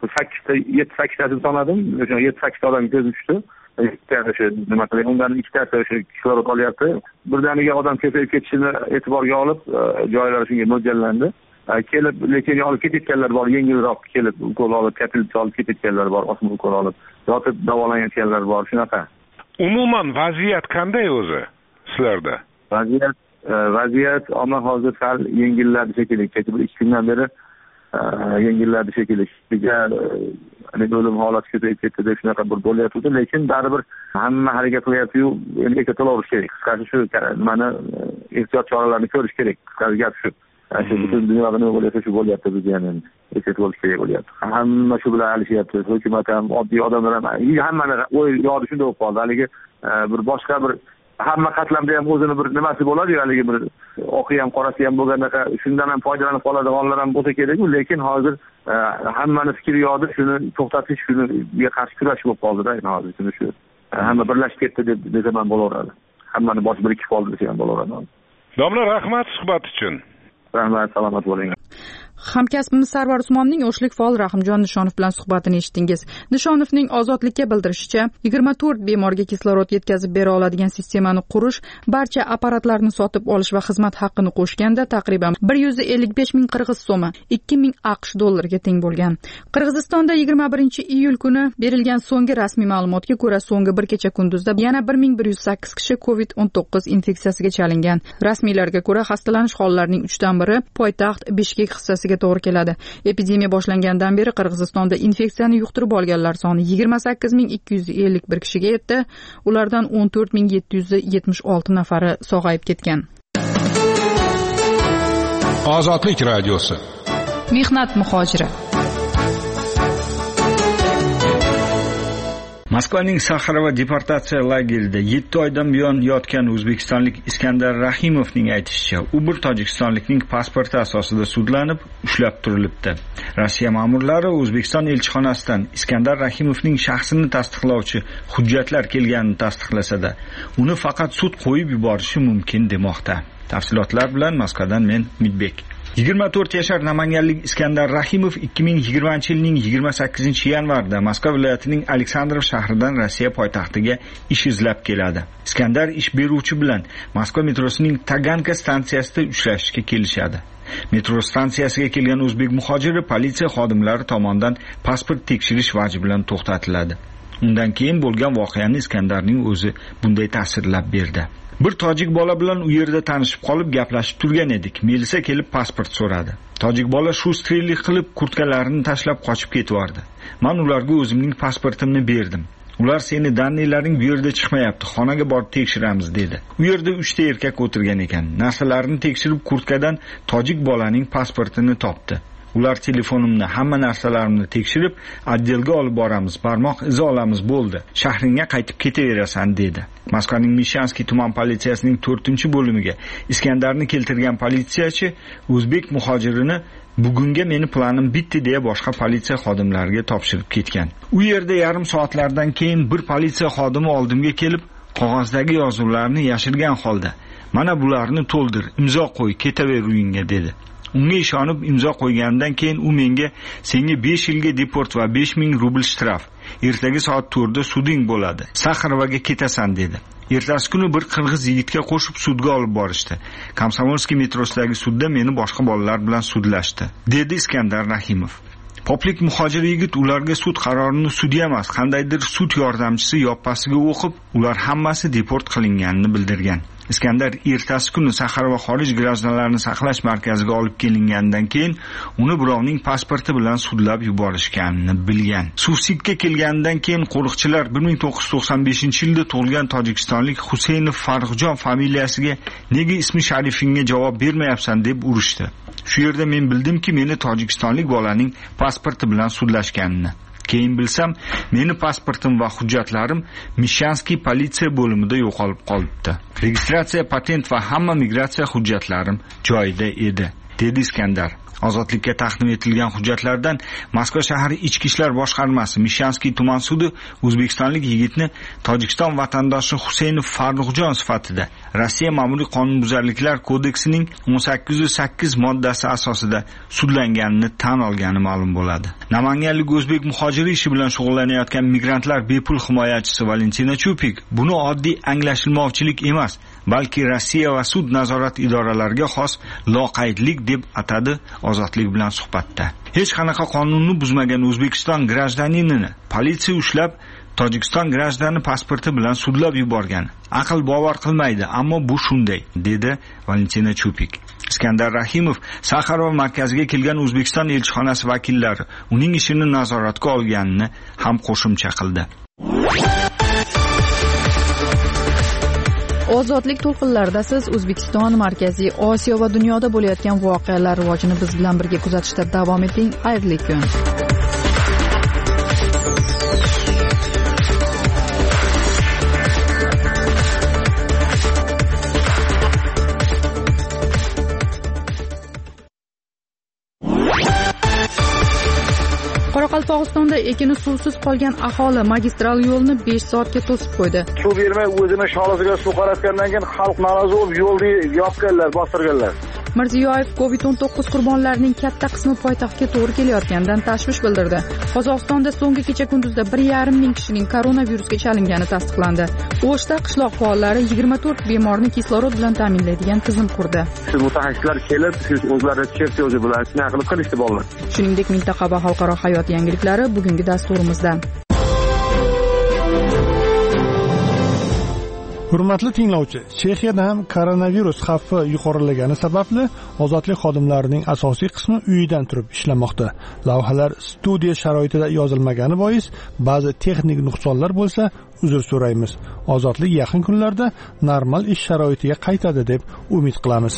S9: 7-8 tasini sanadim. O'sha 7-8 odam ko'zim tushdi. O'sha nima qilay, undan 2 tasi o'sha kislorod olyapti. Birdaniga odam ko'payib ketishini e'tiborga olib, joylari shunga mo'ljallandi. kelib lekin olib ketayotganlar bor, yengilroq kelib ukol olib katilib olib ketayotganlar bor, osma ukol olib yotib davolanayotganlar bor, shunaqa.
S10: Umuman vaziyat qanday o'zi sizlarda?
S9: Vaziyat omma hozir sal yengilladi shekilli, kecha bir 2 kundan beri yengilladi shekilli. O'lim holati ko'payib ketdi deb shunaqa bir bo'lyapti, lekin baribir hamma harakat qilyapti-yu, endi ehtiyotlash kerak. Qisqasi shu mana ehtiyot choralarini ko'rish kerak. Qisqasi gap shu. Shu butun dunyoda nima bo'lyapti shu bo'lyapti, biz ham ehtiyot bo'lish kerak bo'lyapti. Hamma shu bilan alishyapti. Hukumat ham, oddiy odamlar ham, hammani o'y yodi shunday bo'lib qoldi. Haligi bir boshqa bir hamma qatlamda ham o'zini bir nimasi bo'ladi-yu, haligi bir oqi ham qorasi ham bo'lganda shundan ham foydalanib qoladiganlar ham bo'lsa kerak-ku, lekin hozir hammani fikri yodi shuni to'xtatish, shunga qarshi kurash bo'lib qoldi-da, hozir shu hamma birlashib ketdi desam ham bo'laveradi. Hammani boshi birikib qoldi desam ham bo'laveradi.
S10: Domla, rahmat suhbat uchun.
S9: Rahmat, salomat bo'ling.
S1: Hamkasbimiz Sarvar Usmonovning O'shlik faol Rahimjon Nishonov bilan suhbatini eshitdingiz. Nishonovning ozodlikka bildirishicha, 24 bemorga kislorod yetkazib bera oladigan sistemani qurish, barcha apparatlarni sotib olish va xizmat haqqini qo'shganda taqriban 155 ming qirg'iz so'mi, 2 ming AQSh dollariga teng bo'lgan. Qirg'izistonda 21-iyul kuni berilgan so'nggi rasmiy ma'lumotga ko'ra, so'nggi bir kecha kunduzda yana 1108 kishi COVID-19 infeksiyasiga chalingan. Rasmiylarga ko'ra, xastalanish hollarining 3dan biri poytaxt Bishkek hissasiga to'g'ri keladi. Epidemiya boshlangandan beri Qirg'izistonda infeksiyani yuqtirib olganlar soni 28251 kishiga yetdi. Ulardan 14776 nafari sog'ayib ketgan.
S11: Ozodlik radiosi.
S1: Mehnat muhojiri.
S12: Moskvaning Saxarova deportatsiya lagerida 7 oydan buyon yotgan o'zbekistonlik Iskandar Rahimovning aytishicha, u bir tojikistonlikning pasporti asosida sudlanib, ushlab turilibdi. Rossiya ma'murlari O'zbekiston elchixonasidan Iskandar Rahimovning shaxsini tasdiqlovchi hujjatlar kelganini tasdiqlasa-da, uni faqat sud qo'yib yuborishi mumkin demoqda. Tafsilotlar bilan Moskvadan men Midbek. 24 yashar namanganlik Iskandar Rahimov 2020-yilning 28-yanvarida Moskva viloyatining Aleksandrov shahridan Rossiya poytaxtiga ish izlab keladi. Iskandar ish beruvchi bilan Moskva metrosining Taganka stansiyasida uchrashishga kelishadi. Metro stansiyasiga kelgan o'zbek muhojiri politsiya xodimlari tomonidan pasport tekshirish vaji bilan to'xtatiladi. Undan keyin bo'lgan voqeani Iskandarning o'zi bunday ta'sirlab berdi. Bir tojik bola bilan u yerda tanishib qolib gaplashib turgan edik. Melisa kelib pasport so'radi. Tojik bola shu strellik qilib kurtkalarini tashlab qochib ketvardi. Men ularga o'zimning pasportimni berdim. Ular seni dannilaring bu yerda chiqmayapti, xonaga borib tekshiramiz dedi. U yerda 3 ta erkak o'tirgan ekan. Narsalarini tekshirib kurtkadan tojik bolaning pasportini topdi. Ular telefonimni, hamma narsalarimni tekshirib, oddelga olib boramiz, barmoq izi olamiz bo'ldi. Shahringga qaytib ketaverasan dedi. Moskvaning Mishanskiy tuman politsiyasining 4-bo'limiga Iskandarni keltirgan politsiyachi o'zbek muhojirini bugunga meni planim bitdi deya boshqa politsiya xodimlariga topshirib ketgan. U yerda yarim soatlardan keyin bir politsiya xodimi oldimga kelib, qog'ozdagi yozuvlarni yashirgan holda, "Mana bularni to'ldir, imzo qo'y, ketaver uyingga" dedi. Unga ishonib imzo qo'ygandan keyin u menga "Senga 5 yilga deport va 5000 rubl shtraf. Ertaga soat 4 da suding bo'ladi. Saxarovaga ketasan" dedi. Ertasi kuni bir qirg'iz yigitga qo'shib sudga olib borishdi. Komsomolskiy metrosidagi sudda meni boshqa bolalar bilan sudlashdi, dedi Iskandar Rahimov. Poplik muhojir yigit ularga sud qarorini sudya emas, qandaydir sud yordamchisi yoppasiga o'qib, ular hammasi deport qilinganini bildirgan. Iskandar ertasi kuni Saxarova xorij grajdanlarini saqlash markaziga olib kelingandan keyin uni birovning pasporti bilan sudlab yuborishganini bilgan. Suvsikka kelgandan keyin qo'riqchilar 1995-yilda tug'ilgan tojikistonlik Huseynov Farruxjon familiyasiga "Nega ismi sharifingga javob bermayapsan?" deb urishdi. Shu yerda men bildimki, meni tojikistonlik bolaning pasporti bilan sudlashganini. Keyin bilsam, meni pasportim va hujjatlarim Mishanskiy politsiya bo'limida yo'qolib qolibdi. Registratsiya, patent va hamma migratsiya hujjatlarim joyida edi, dedi Iskandar. Ozodlikka taqdim etilgan hujjatlardan Moskva shahri Ichki ishlar boshqarmasi Mishanskiy tuman sudi o'zbekistonlik yigitni Tojikiston vatandoshi Huseynov Farruxjon sifatida Rossiya ma'muriy qonunbuzarliklar kodeksining 1808 moddasi asosida sudlanganini tan olgani ma'lum bo'ladi. Namanganlik o'zbek muhojiri ishi bilan shug'ullanayotgan migrantlar bepul himoyachisi Valentina Chupik buni oddiy anglashilmovchilik emas, balki Rossiya va sud nazorat idoralariga xos loqaydlik deb atadi Ozodlik bilan suhbatda. Hech qanaqa qonunni buzmagan O'zbekiston grajdaninini politsiya ushlab, Tojikiston grajdani pasporti bilan sudlab yuborgan. Aql bovar qilmaydi, ammo bu shunday, dedi Valentina Chupik. Iskandar Rahimov Saxarov markaziga kelgan O'zbekiston elchixonasi vakillari uning ishini nazoratga olganini ham qo'shimcha qildi.
S1: Ozodlik to'lqinlarida siz O'zbekiston, Markaziy Osiyo va dunyoda bo'layotgan voqealar rivojini biz bilan birga kuzatishda davom eting. Xayrli kun. Qoraqalpog'istonda ekini suvsiz qolgan aholi magistral yo'lni 5 soatga to'sib qo'ydi.
S2: Suv bermay o'zini sholisiga suv qaratgandan keyin xalq norozi bo'lib yo'lni yopganlar, bostirganlar.
S1: Mirziyoyev COVID-19 qurbonlarining katta qismi poytaxtga to'g'ri kelayotganidan tashvish bildirdi. Qozog'istonda so'nggi kecha kunduzda 1,5 ming kishining koronavirusga chalingani tasdiqlandi. O'shda qishloq faollari 24 bemorni kislorod bilan ta'minlaydigan tizim qurdi.
S9: Shu mutaxassislar kelib, o'zlari chertyoji bilan shunday qilib qilishdi bolalar.
S1: Shuningdek, mintaqa va xalqaro hayot yangiliklari bugungi dasturimizda.
S6: Hurmatli tinglovchi, Chexiyada ham koronavirus xavfi yuqorilagani sababli ozodlik xodimlarining asosiy qismi uyidan turib ishlamoqda. Lavhalar studiya sharoitida yozilmagani bois ba'zi texnik nuqsonlar bo'lsa, uzr so'raymiz. Ozodlik yaqin kunlarda normal ish sharoitiga qaytadi deb umid qilamiz.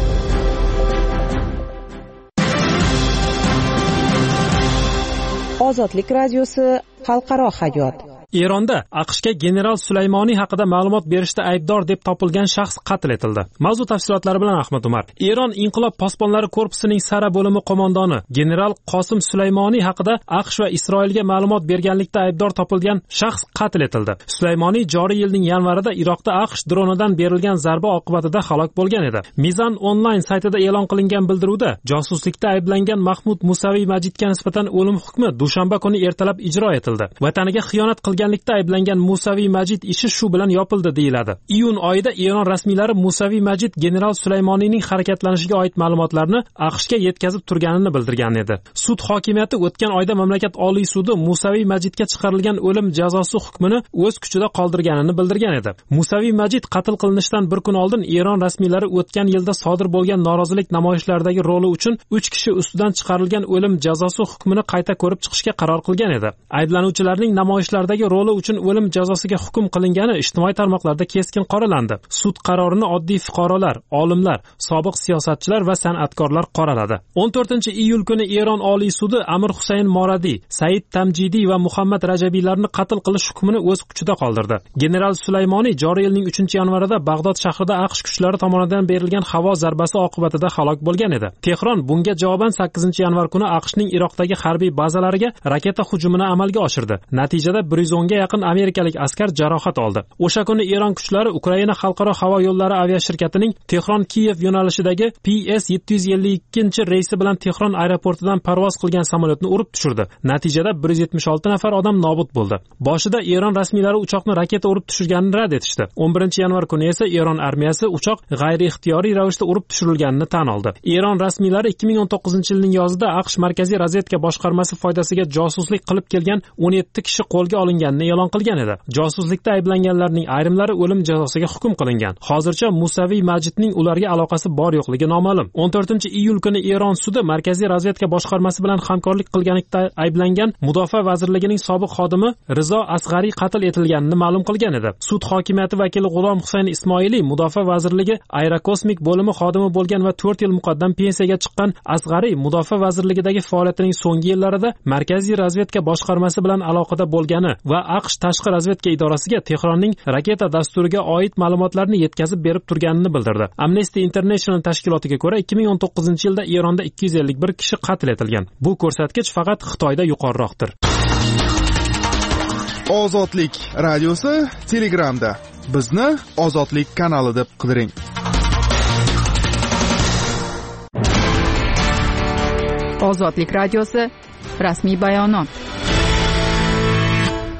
S4: Ozodlik radiosi xalqaro hayot.
S5: Eronda AQShga general Sulaymoniy haqida ma'lumot berishda aybdor deb topilgan shaxs qatl etildi. Mavzu tafsilotlari bilan Ahmad Umar. Eron Inqilob posbonlari korpusining Sara bo'limi qo'mondoni general Qosim Sulaymoniy haqida AQSh va Isroilga ma'lumot berganlikda aybdor topilgan shaxs qatl etildi. Sulaymoniy joriy yilning yanvarida Iroqda AQSh dronidan berilgan zarba oqibatida halok bo'lgan edi. Mizan onlayn saytida e'lon qilingan bildiruvda josuslikda ayblangan Mahmud Musaviy Majidga nisbatan o'lim hukmi dushanba kuni ertalab ijro etildi. Vataniga xiyonat qilgan ayblangan Musaviy Majid ishi shu bilan yopildi deyiladi. Iyun oyida Eron rasmiylari Musaviy Majid general Sulaymoniyning harakatlanishiga oid ma'lumotlarni AQShga yetkazib turganini bildirgan edi. Sud hokimiyati o'tgan oyda mamlakat Oliy sudi Musaviy Majidga chiqarilgan o'lim jazosi hukmini o'z kuchida qoldirganini bildirgan edi. Musaviy Majid qatl qilinishidan bir kun oldin Eron rasmiylari o'tgan yilda sodir bo'lgan norozilik namoyishlaridagi roli uchun 3 kishi ustidan chiqarilgan o'lim jazosi hukmini qayta ko'rib chiqishga qaror qilgan edi. Ayblanuvchilarning namoyishlardagi roli uchun o'lim jazosiga hukm qilingani ijtimoiy tarmoqlarda keskin qoralandi. Sud qarorini oddiy fuqarolar, olimlar, sobiq siyosatchilar va san'atkorlar qoraladi. 14-iyul kuni Eron Oliy sudi Amir Husayn Moradiy, Said Tamjidiy va Muhammad Rajabiylarni qatl qilish hukmini o'z kuchida qoldirdi. General Sulaymoniy joriy yilning 3-yanvarida Bag'dod shahrida AQSh kuchlari tomonidan berilgan havo zarbasi oqibatida halok bo'lgan edi. Tehron bunga javoban 8-yanvar kuni AQShning Iroqdagi harbiy bazalariga raketa hujumini amalga oshirdi. Natijada 110 ga yaqin amerikalik askar jarohat oldi. O'sha kuni Eron kuchlari Ukraina xalqaro havo yo'llari aviashirkatining Tehron-Kiyev yo'nalishidagi PS-752 reysi bilan Tehron aeroportidan parvoz qilgan samolyotni urib tushirdi. Natijada 176 nafar odam nobud bo'ldi. Boshida Eron rasmiylari uchoqni raketa urib tushirganini rad etishdi. 11-yanvar kuni esa Eron armiyasi uchoq g'ayri-ixtiyoriy ravishda urib tushirilganini tan oldi. Eron rasmiylari 2019-yilning yozida AQSh Markaziy razvedka boshqarmasi foydasiga josuslik qilib kelgan 17 kishi qo'lga olinganini e'lon qilgan edi. Josuslikda ayblanganlarning ayrimlari o'lim jazosiga hukm qilingan. Hozircha Musaviy Majidning ularga aloqasi bor yo'qligi noma'lum. 14-iyul kuni Eron sudi Markaziy razvedka boshqarmasi bilan hamkorlik qilganlikda ayblangan Mudofaa vazirligining sobiq xodimi Rizo Asg'ariy qatl etilganini ma'lum qilgan edi. Sud hokimiyati vakili G'ulom Husayn Ismoiliy Mudofaa vazirligi aerokosmik bo'limi xodimi bo'lgan va 4 yil muqaddam pensiyaga chiqqan Asg'ariy Mudofaa vazirligidagi faoliyatining so'nggi yillarida Markaziy razvedka boshqarmasi bilan aloqada bo'lgani va AQSh tashqi razvedka idorasiga Tehronning raketa dasturiga oid ma'lumotlarni yetkazib berib turganini bildirdi. Amnesty International tashkilotiga ko'ra 2019-yilda Eronda 251 kishi qatl etilgan. Bu ko'rsatkich faqat Xitoyda yuqoriroqdir.
S13: Ozodlik radiosi Telegramda. Bizni Ozodlik kanali deb qidiring.
S1: Ozodlik radiosi rasmiy bayonot.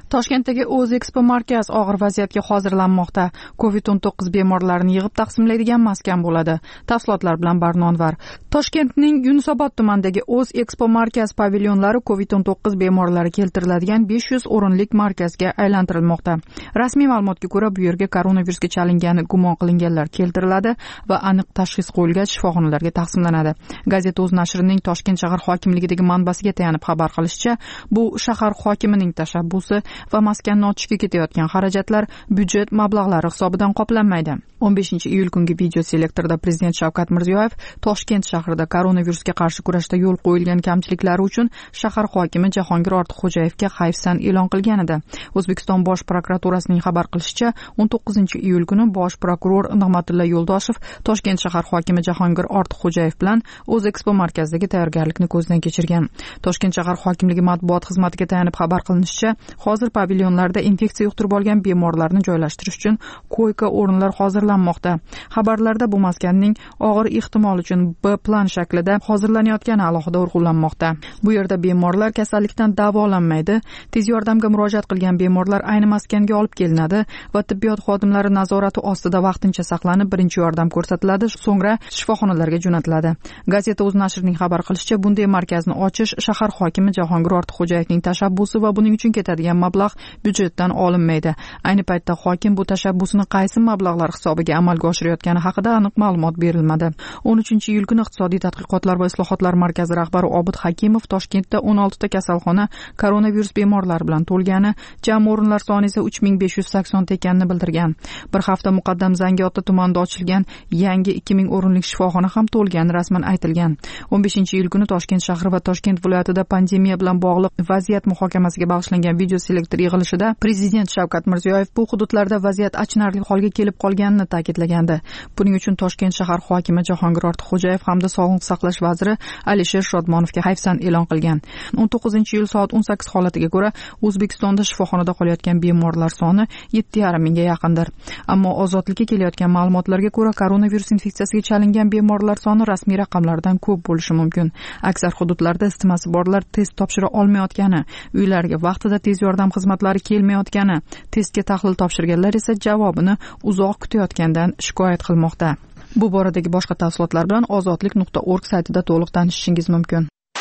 S1: Toshkentdagi O'zekspo markaz og'ir vaziyatga hozirlanmoqda. COVID-19 bemorlarini yig'ib taqsimlaydigan maskan bo'ladi. Tafsilotlar bilan Barnonvar. Toshkentning Yunusobod tumanidagi O'zekspo markaz pavilyonlari COVID-19 bemorlari keltiriladigan 500 o'rinlik markazga aylantirilmoqda. Rasmiy ma'lumotga ko'ra, bu yerga koronavirusga chalingani gumon qilinganlar keltiriladi va aniq tashxis qo'yilgach shifoxonalarga taqsimlanadi. Gazeta o'z nashrining Toshkent shahar hokimligidagi manbasiga tayanib xabar qilishicha, bu shahar hokimining tashabbusi va maskanni ochishga ketayotgan xarajatlar byudjet mablag'lari hisobidan qoplanmaydi. 15-iyul kungi video selektorda Prezident Shavkat Mirziyoyev Toshkent shahrida koronavirusga qarshi kurashda yo'l qo'yilgan kamchiliklari uchun shahar hokimi Jahongir Ortiqxo'jayevga hayfsan e'lon qilgan edi. O'zbekiston Bosh prokuraturasining xabar qilishicha, 19-iyul kuni bosh prokuror Nig'matilla Yo'ldoshev Toshkent shahar hokimi Jahongir Ortiqxo'jayev bilan O'zekspo markazidagi tayyorgarlikni ko'zdan kechirgan. Toshkent shahar hokimligi matbuot xizmatiga tayanib xabar qilinishicha, hozir pavilyonlarda infeksiya yuqtirib olgan bemorlarni joylashtirish uchun koyka o'rinlar hozirlanmoqda. Xabarlarda bu maskanning og'ir ehtimol uchun B plan shaklida hozirlanayotgani alohida urg'ulanmoqda. Bu yerda bemorlar kasallikdan davolanmaydi. Tez yordamga murojaat qilgan bemorlar ayni maskanga olib kelinadi va tibbiyot xodimlari nazorati ostida vaqtincha saqlanib, birinchi yordam ko'rsatiladi, so'ngra shifoxonalarga jo'natiladi. Gazeta o'z nashrining xabar qilishicha, bunday markazni ochish shahar hokimi Jahongir Ortiqxo'jayevning tashabbusi va buning uchun ketadigan mablag' byudjetdan olinmaydi. Ayni paytda hokim bu tashabbusini qaysi mablag'lar hisobiga amalga oshirayotgani haqida aniq ma'lumot berilmadi. 13-iyul kuni Iqtisodiy tadqiqotlar va islohotlar markazi rahbari Obid Hakimov Toshkentda 16 ta kasalxona koronavirus bemorlari bilan to'lgani, jami o'rinlar soni esa 3580 ta ekanini bildirgan. Bir hafta muqaddam Zangiota tumanida ochilgan yangi 2000 o'rinlik shifoxona ham to'lgani rasman aytilgan. 15-iyul kuni Toshkent shahri va Toshkent viloyatida pandemiya bilan bog'liq vaziyat muhokamasiga bag'ishlangan video selektor yig'ilishida Prezident Shavkat Mirziyoyev bu hududlarda vaziyat achinarli holga kelib qolganini ta'kidlagandi. Buning uchun Toshkent shahar hokimi Jahongir Ortiqxo'jayev hamda Sog'liqni saqlash vaziri Alisher Shodmonovga hayfsan e'lon qilgan. 19-iyul soat 18 holatiga ko'ra O'zbekistonda shifoxonada qolayotgan bemorlar soni 7,5 mingga yaqindir. Ammo ozodlikka kelayotgan ma'lumotlarga ko'ra, koronavirus infeksiyasiga chalingan bemorlar soni rasmiy raqamlardan ko'p bo'lishi mumkin. Aksar hududlarda isitmasi borlar test topshira olmayotgani, uylariga vaqtida tez yordam xizmatlari kelmayotgani, testga tahlil topshirganlar esa javobini uzoq kutayotgandan shikoyat qilmoqda. Bu boradagi boshqa tafsilotlar bilan ozodlik.org saytida to'liq tanishishingiz mumkin.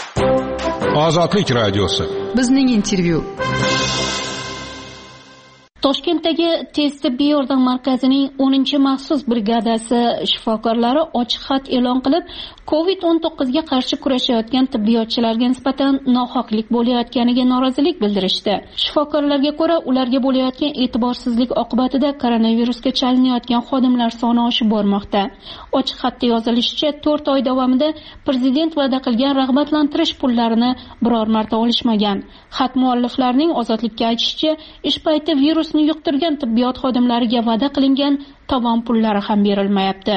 S11: Ozodlik radiosi.
S1: Bizning intervyu.
S8: Toshkentdagi tez tibbiy yordam markazining 10-maxsus brigadasi shifokorlari ochiq xat e'lon qilib, COVID-19 ga qarshi kurashayotgan tibbiyotchilarga nisbatan nohaqlik bo'layotganiga norozilik bildirishdi. Shifokorlarga ko'ra, ularga bo'layotgan e'tiborsizlik oqibatida koronavirusga chalinayotgan xodimlar soni oshib bormoqda. Ochiq xatda yozilishicha, 4 oy davomida prezident va'da qilgan rag'batlantirish pullarini biror marta olishmagan. Xat mualliflarining ozodlikka aytishicha, ish payti virusni yuqtirgan tibbiyot xodimlariga va'da qilingan tovon pullari ham berilmayapti.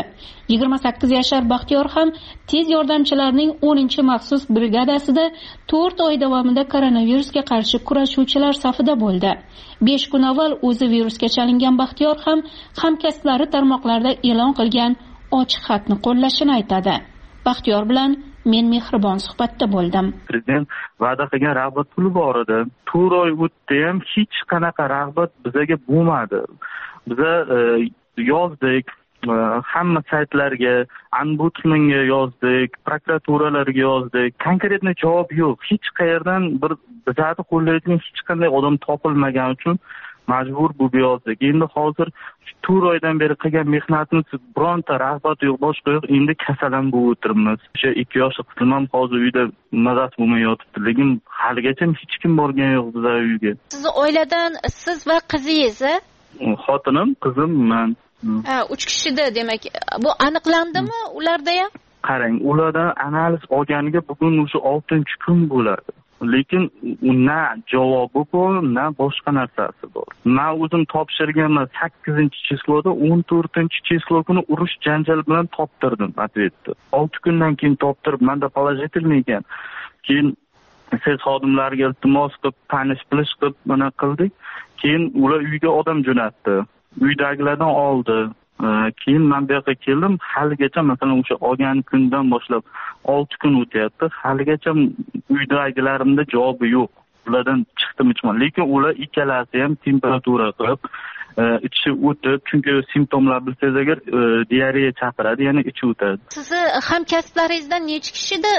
S8: 28 yashar Baxtiyor ham tez yordamchilarning 10-maxsus brigadasida 4 oy davomida koronavirusga qarshi kurashuvchilar safida bo'ldi. 5 kun avval o'zi virusga chalingan Baxtiyor ham hamkasblari tarmoqlarda e'lon qilgan ochiq xatni qo'llashini aytadi. Baxtiyor bilan men mehribon suhbatda bo'ldim.
S3: Prezident va'da qilgan rag'bat puli bor edi. 4 oy o'tdi ham hech qanaqa rag'bat bizaga bo'lmadi. Biza yozdik, hamma saytlarga, ombudsmanga yozdik, prokuraturalarga yozdik. Konkretni javob yo'q. Hech qayerdan bir bizani qo'llaydigan hech qanday odam topilmagani uchun majbur bo'lib yozdik. Endi hozir 4 oydan beri qilgan mehnatimiz bironta rag'bat yo'q, boshqa yo'q. Endi kasalan bo'lib o'tiribmiz. O'sha 2 yoshli qizim ham hozir uyda mazasi bo'lmay yotibdi. Lekin haligacha hech kim borgan yo'q bizlar uyga.
S14: Siz oiladan siz va qizingiz,
S3: xotinim, qizim, men.
S14: 3 kishida, demak. Bu aniqlandimi ularda ham?
S3: Qarang, ulardan analiz olganiga bugun o'sha 6-kun bo'ladi. Lekin na javobi bor, na boshqa narsasi bor. Men o'zim topshirganman 8-chisloda, 14-chislo kuni urush janjal bilan toptirdim ответni. 6 kundan keyin toptirib, menda положительный ekan. Keyin siz xodimlarga iltimos qilib, tanish-bilish qilib mana qildik. Keyin ular uyga odam jo'natdi. Uydagilardan oldi. Keyin men bu yerga keldim. Haligacha masalan o'sha olgan kundan boshlab 6 kun o'tyapti. Haligacha uydagilarimda javobi yo'q. ulardan chiqdimi lekin ular ikkalasi ham temperatura qilib ichi o'tib, chunki simptomlar bilsangiz agar diareya chaqiradi, yana ichi o'tadi.
S14: Sizni hamkasblaringizdan necha kishida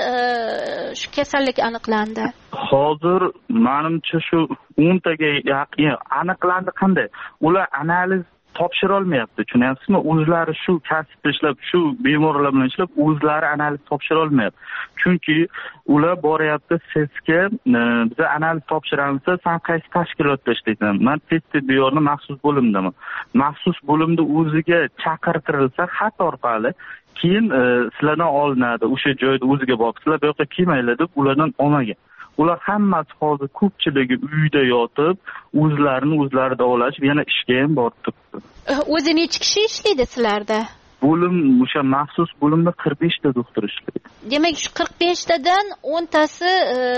S14: shu kasallik aniqlandi?
S3: Hozir menimcha shu 10 taga yaqin aniqlandi. Qanday? Ular analiz topshira olmayapti, tushunyapsizmi? O'zlari shu kasbda ishlab, shu bemorlar bilan ishlab, o'zlari analiz topshira olmayapti. Chunki ular boryapti sizga, biz analiz topshiramiz, sen qaysi tashkilotda ishlaysan? Men test tibbiyotni maxsus bo'limdaman. Maxsus bo'limda o'ziga chaqirtirilsa, xat orqali keyin sizlardan olinadi. O'sha joyda o'ziga borib, sizlar bu yoqqa kelmaylar deb ulardan olmagan. Ular hammasi hozir ko'pchiligi uyda yotib, o'zlarini o'zlari davolashib, yana ishga ham borib turibdi.
S14: O'zi necha kishi ishlaydi sizlarda?
S3: Bo'lim, o'sha maxsus bo'limda 45 ta doktor ishlaydi.
S14: Demak, shu 45 tadan 10 tasi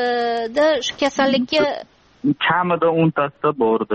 S14: da shu kasallikka
S3: kamida 10 tasida bordi.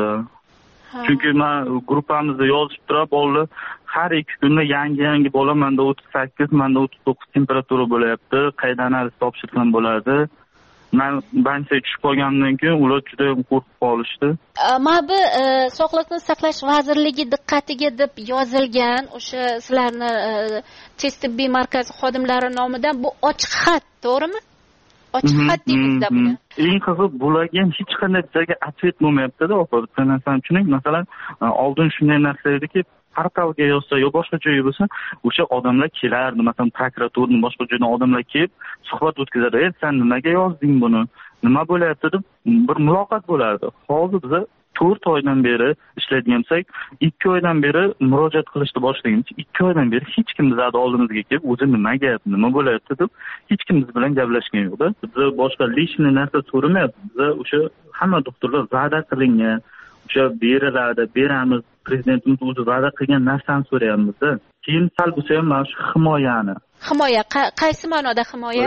S3: Chunki men gruppamizda yozib turib, bolalar har 2 kunda yangi bola, menda 38, menda 39 temperatura bo'layapti, qayda analiz topshirsam bo'ladi. Men bansiya tushib qolgandan keyin ular juda qo'rqib qolishdi.
S14: Mana bu Sog'liqni saqlash vazirligi diqqatiga deb yozilgan o'sha sizlarni test tibbiy markazi xodimlari nomidan bu ochiq xat, to'g'rimi? Ochiq xat deymizda buni.
S3: Eng qiziq bularga hech qanday bizga atvet bo'lmayapti-da, opa. Bitta narsani tushuning, masalan, oldin shunday narsa ediki, portalga yozsa yo boshqa joyga bo'lsa, o'sha odamlar kelardi, masalan, prokuraturning boshqa joydan odamlar kelib suhbat o'tkazadi. Sen nimaga yozding buni? Nima bo'layapti deb bir muloqot bo'lardi. Hozir biz 4 oydan beri ishlaydigan bo'lsak, 2 oydan beri murojaat qilishni boshlaganmiz. 2 oydan beri hech kim bizning oldimizga kelib, o'zi nima gap, nima bo'layapti deb hech kim biz bilan gaplashgan yo'q-da. Biz boshqa lishni narsa so'ramayapmiz. Biz o'sha hamma doktorlar va'da qilingan, o'sha beriladi, beramiz, prezidentimiz o'zi va'da qilgan narsani so'rayapmiz-da. Keyin sal bo'lsa ham mana shu himoyani.
S14: Himoya qaysi ma'noda himoya?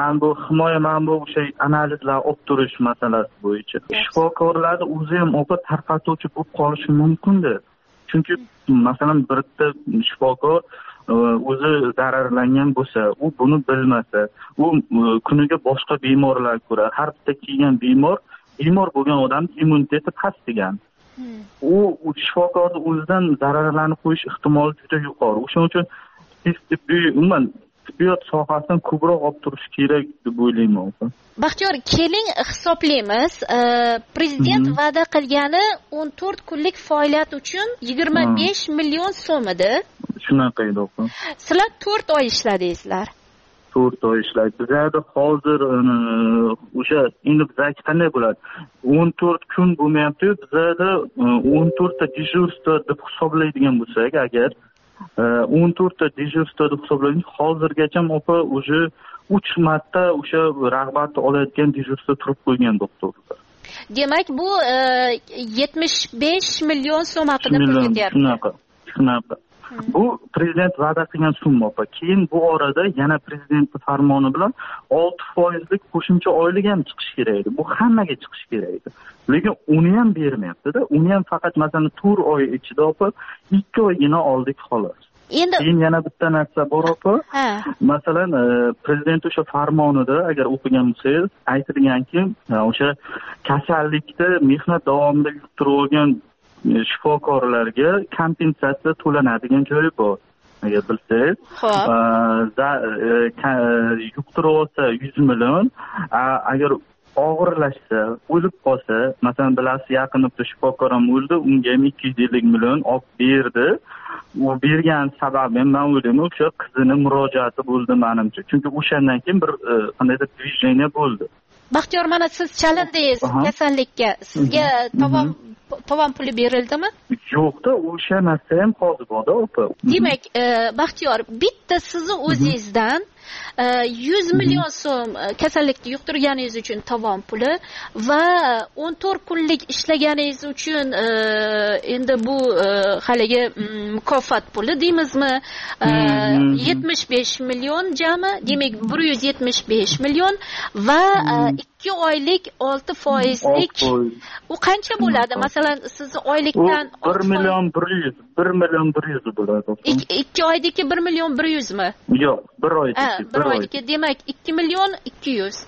S3: Men bu o'sha analizlar olib turish masalasi bo'yicha. Shifokorlar o'zi ham ovqat tarqatuvchi bo'lib qolishi mumkin-da. Chunki masalan bitta shifokor o'zi zararlangan bo'lsa, u buni bilmasa, u kuniga boshqa bemorlar ko'ra, har bitta kelgan bemor bo'lgan odam immuniteti past degan. U shifokorning o'zidan zararlanib qo'yish ehtimoli juda yuqori. O'shuning uchun umuman tibbiyot sohasidan ko'proq olib turish kerak deb o'ylayman.
S14: Baxtiyor, keling hisoblaymiz. Prezident va'da qilgani 14 kunlik faoliyat uchun 25 million so'm edi.
S3: Shunaqa edi.
S14: Sizlar 4 oy ishladingizlar.
S3: 4 oy ishlaydi. Bizda hozir o'sha endi bizga qanday bo'ladi? 14 kun bo'lmayapti. Bizda 14 ta dejurstvo deb hisoblaydigan bo'lsak, agar 14 ta dejurstvo deb hisoblaydik, hozirgacha opa o'sha 3 marta o'sha rag'batni oladigan dejurstvo turib qo'ygan doktorlar.
S14: Demak, bu 75 million so'm haqida pul ketyapti.
S3: Shunaqa. Bu prezident va'da qilgan summa opa. Keyin bu orada yana prezidentning farmoni bilan 6% qo'shimcha oylik ham chiqish kerak edi. Bu hammaga chiqish kerak edi. Lekin uni ham bermayapti-da. Uni ham faqat masalan 4 oy ichida opa 2 oygina oldik xolos. Keyin yana bitta narsa bor opa. Masalan, prezident o'sha farmonida agar o'qigan bo'lsangiz, aytilganki, o'sha kasallikda mehnat davomida yuqtirib olgan shifokorlarga kompensatsiya to'lanadigan joyi bor. Agar bilsangiz, yuqtirib olsa 100 million, agar og'irlashsa, o'lib qolsa, masalan, bilasiz, yaqinda shifokor ham o'ldi, unga 250 million olib berdi. U bergan sababi men o'ylayman, o'sha qizini murojaati bo'ldi menimcha. Chunki o'shandan keyin bir qandaydir движение bo'ldi.
S14: Baxtiyor, mana siz chalindingiz kasallikka. Sizga tovon puli berildimi?
S3: Yo'qda, o'sha narsa ham hozir borda, opa.
S14: Demak, Baxtiyor, bitta sizni o'zingizdan 100 million so'm kasallikni yuqtirganingiz uchun tovon puli va 14 kunlik ishlaganingiz uchun endi bu haligi mukofot puli deymizmi? 75 million jami, demak 175 million va 2 oylik 6%lik u qancha bo'ladi? Masalan, sizni oylikdan
S3: 1 million 100 bo'ladi.
S14: 2 oydagi 1 million 100 mi?
S3: Yo'q, 1 oydagi.
S14: Demak 2 million 200.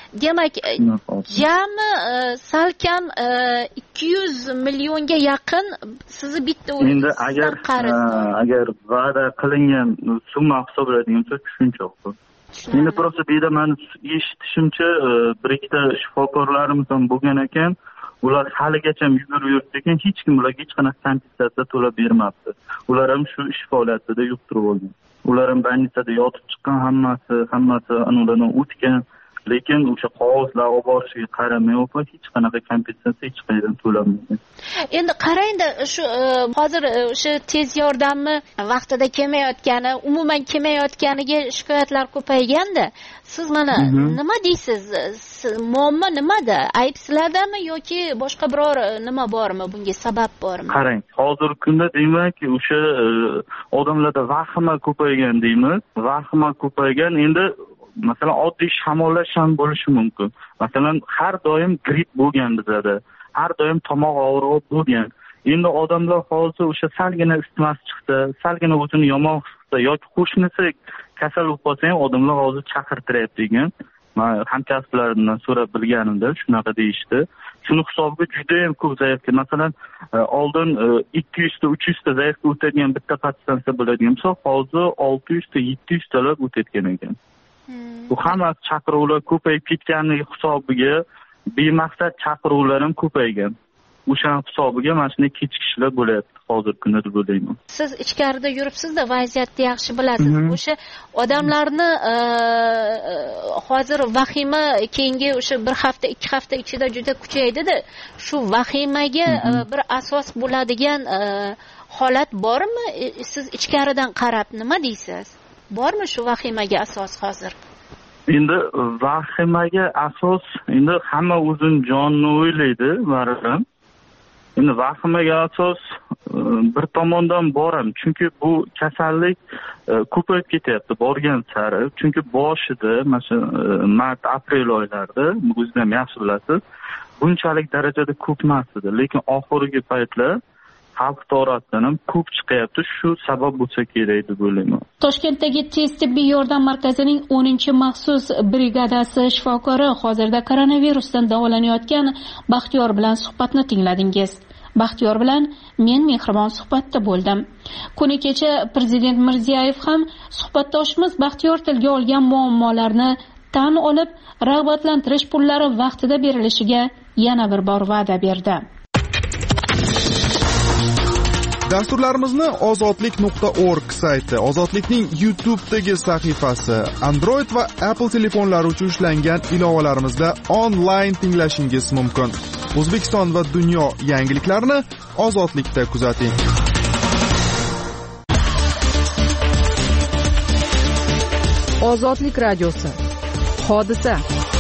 S14: demak jami salkam 200 millionga yaqin sizni bitta
S3: endi agar va'da qilingan summa hisoblaydigan bo'lsak shuncha bu. Endi просто bu yerda men eshitishimcha bir ikkita shifokorlarimiz ham bo'lgan ekan, ular haligacha yugurib yuribdi ekan, hech kim ularga hech qanaqa kompensatsiya to'lab bermabdi. Ular ham shu ish faoliyatida yuqtirib olgan. Ular ham больницада yotib chiqqan, hammasi ulardan o'tgan, lekin o'sha qog'ozlar olib borishiga qaramay hech qanaqa kompensatsiya hech qayerdan to'lanmagan.
S14: Endi qarangda shu hozir o'sha tez yordamni vaqtida kelmayotgani, umuman kelmayotganiga shikoyatlar ko'payganda, siz mana nima deysiz? Muammo nimada? Ayb sizlardami yoki boshqa biror nima bormi? Bunga sabab bormi?
S3: Qarang, hozirgi kunda demak, o'sha odamlarda vahima ko'paygan deymiz. Vahima ko'paygan. Endi masalan oddiy shamollash ham bo'lishi mumkin. Masalan, har doim gripp bo'lgan bizada. Har doim tomoq og'rig'i bo'lgan. Endi odamlar hozir o'sha salgina isitmas chiqsa, salgina o'zini yomon his qilsa yoki qo'shnisi kasal bo'lib qolsa ham odamlar hozir chaqirtiryapti degan. Men hamkasblarimdan so'rab bilganimda shunaqa deyishdi. Shuni hisobiga juda ham ko'p zaifga, masalan, oldin 200 ta 300 ta zaifga o'tadigan bitta patsientlar bo'ladigan bo'lsa, hozir 600 ta 700 talar o'tayotgan ekan. Bu hamma chaqiruvlar ko'payib ketganligi hisobiga bemaqsad chaqiruvlar ham ko'paygan. O'sha hisobiga mana shunday kechikishlar bo'lyapti hozirgi kunda deb o'ylayman.
S14: Siz ichkarida yuribsiz-da, vaziyatni yaxshi bilasiz. O'sha odamlarni hozir vahima keyingi o'sha bir hafta, 2 hafta ichida juda kuchaydi-da. Shu vahimaga bir asos bo'ladigan holat bormi? Siz ichkaridan qarab nima deysiz? Bormi shu vahimaga asos hozir?
S3: Endi vahimaga asos endi hamma o'zini jonini o'ylaydi, baribir. Endi vahimaga asos bir tomondan bor ham, chunki bu kasallik ko'payib ketyapti borgan sari. Chunki boshida, masalan, mart, aprel oylarida, o'zingiz ham yaxshi bilasiz, bunchalik darajada ko'p emas edi, lekin oxirgi paytlar xalq toratidan ham ko'p chiqyapti. Shu sabab bo'lsa kerak deb o'ylayman.
S8: Toshkentdagi tez tibbiy yordam markazining 10-maxsus brigadasi shifokori hozirda koronavirusdan davolanayotgan Baxtiyor bilan suhbatni tingladingiz. Baxtiyor bilan men mehribon suhbatda bo'ldim. Kuni kecha Prezident Mirziyoyev ham suhbatdoshimiz Baxtiyor tilga olgan muammolarni tan olib, rag'batlantirish pullari vaqtida berilishiga yana bir bor va'da berdi.
S13: Dasturlarimizni ozodlik.org sayti, Ozodlikning YouTube'dagi sahifasi, Android va Apple telefonlari uchun ishlangan ilovalarimizda onlayn tinglashingiz mumkin. O'zbekiston va dunyo yangiliklarini Ozodlikda kuzating.
S1: Ozodlik radiosi. Hodisa.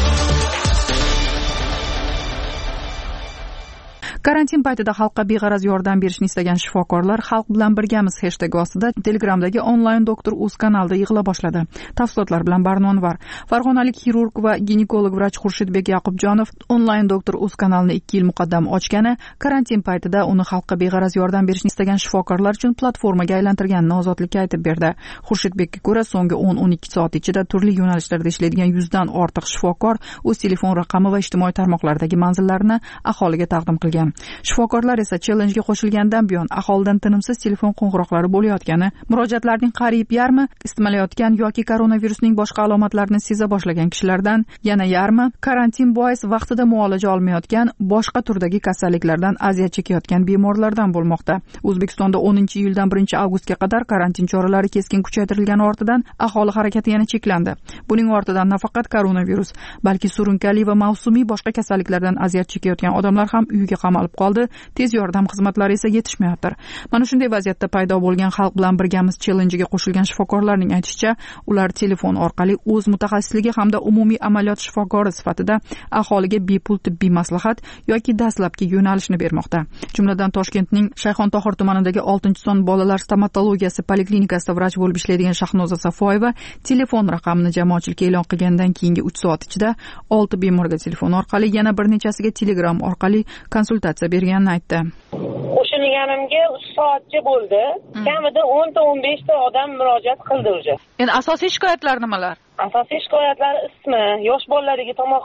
S1: Karantin paytida xalqqa beg'araz yordam berishni istagan shifokorlar Xalq bilan birgamiz hashtagi ostida Telegramdagi onlayn doktor uz kanalida yig'ila boshladi. Tafsilotlar bilan Barnonvar. Farg'onalik xirurg va ginekolog vrach Xurshidbek Yaqubjonov onlayn doktor uz kanalini 2 yil muqaddam ochgani, karantin paytida uni xalqqa beg'araz yordam berishni istagan shifokorlar uchun platformaga aylantirganini Ozodlikka aytib berdi. Xurshidbekka ko'ra, so'nggi 10-12 soat ichida turli yo'nalishlarda ishlaydigan 100 dan ortiq shifokor o'z telefon raqami va ijtimoiy tarmoqlardagi manzillarini aholiga taqdim qilgan. Shifokorlar esa challenge-ga qo'shilgandan buyon aholidan tinimsiz telefon qo'ng'iroqlari bo'layotgani, murojaatlarning qariyb yarmi isitmalayotgan yoki koronavirusning boshqa alomatlarini seza boshlagan kishilardan, yana yarmi karantin bois vaqtida muolaja olmayotgan, boshqa turdagi kasalliklardan aziyat chekayotgan bemorlardan bo'lmoqda. O'zbekistonda 10-iyuldan 1-avgustga qadar karantin choralari keskin kuchaytirilgani ortidan aholi harakati yana cheklandi. Buning ortidan nafaqat koronavirus, balki surunkali va mavsumiy boshqa kasalliklardan aziyat chekayotgan odamlar ham uyiga qamalib qoldi. Tez yordam xizmatlari esa yetishmayapti. Mana shunday vaziyatda paydo bo'lgan Xalq bilan birgamiz challenge-ga qo'shilgan shifokorlarning aytishicha, ular telefon orqali o'z mutaxassisligi hamda umumiy amaliyot shifokori sifatida aholiga bepul tibbiy maslahat yoki dastlabki yo'nalishni bermoqda. Jumladan Toshkentning Shayxontohur tumanidagi 6-son bolalar stomatologiyasi poliklinikasida vrach bo'lib ishlaydigan Shahnoza Safoyeva telefon raqamini jamoatchilikka e'lon qilgandan keyingi 3 soat ichida 6 bemorga telefon orqali, yana bir nechasiga Telegram orqali konsultatsiya berganini aytdi.
S15: Qo'shilganimga 3 soatcha bo'ldi. Kamida 10-15 ta odam murojaat qildi o'zi.
S1: Endi asosiy shikoyatlar nimalar?
S15: Asosiy shikoyatlar isitma, yosh bolalarga tomoq qichish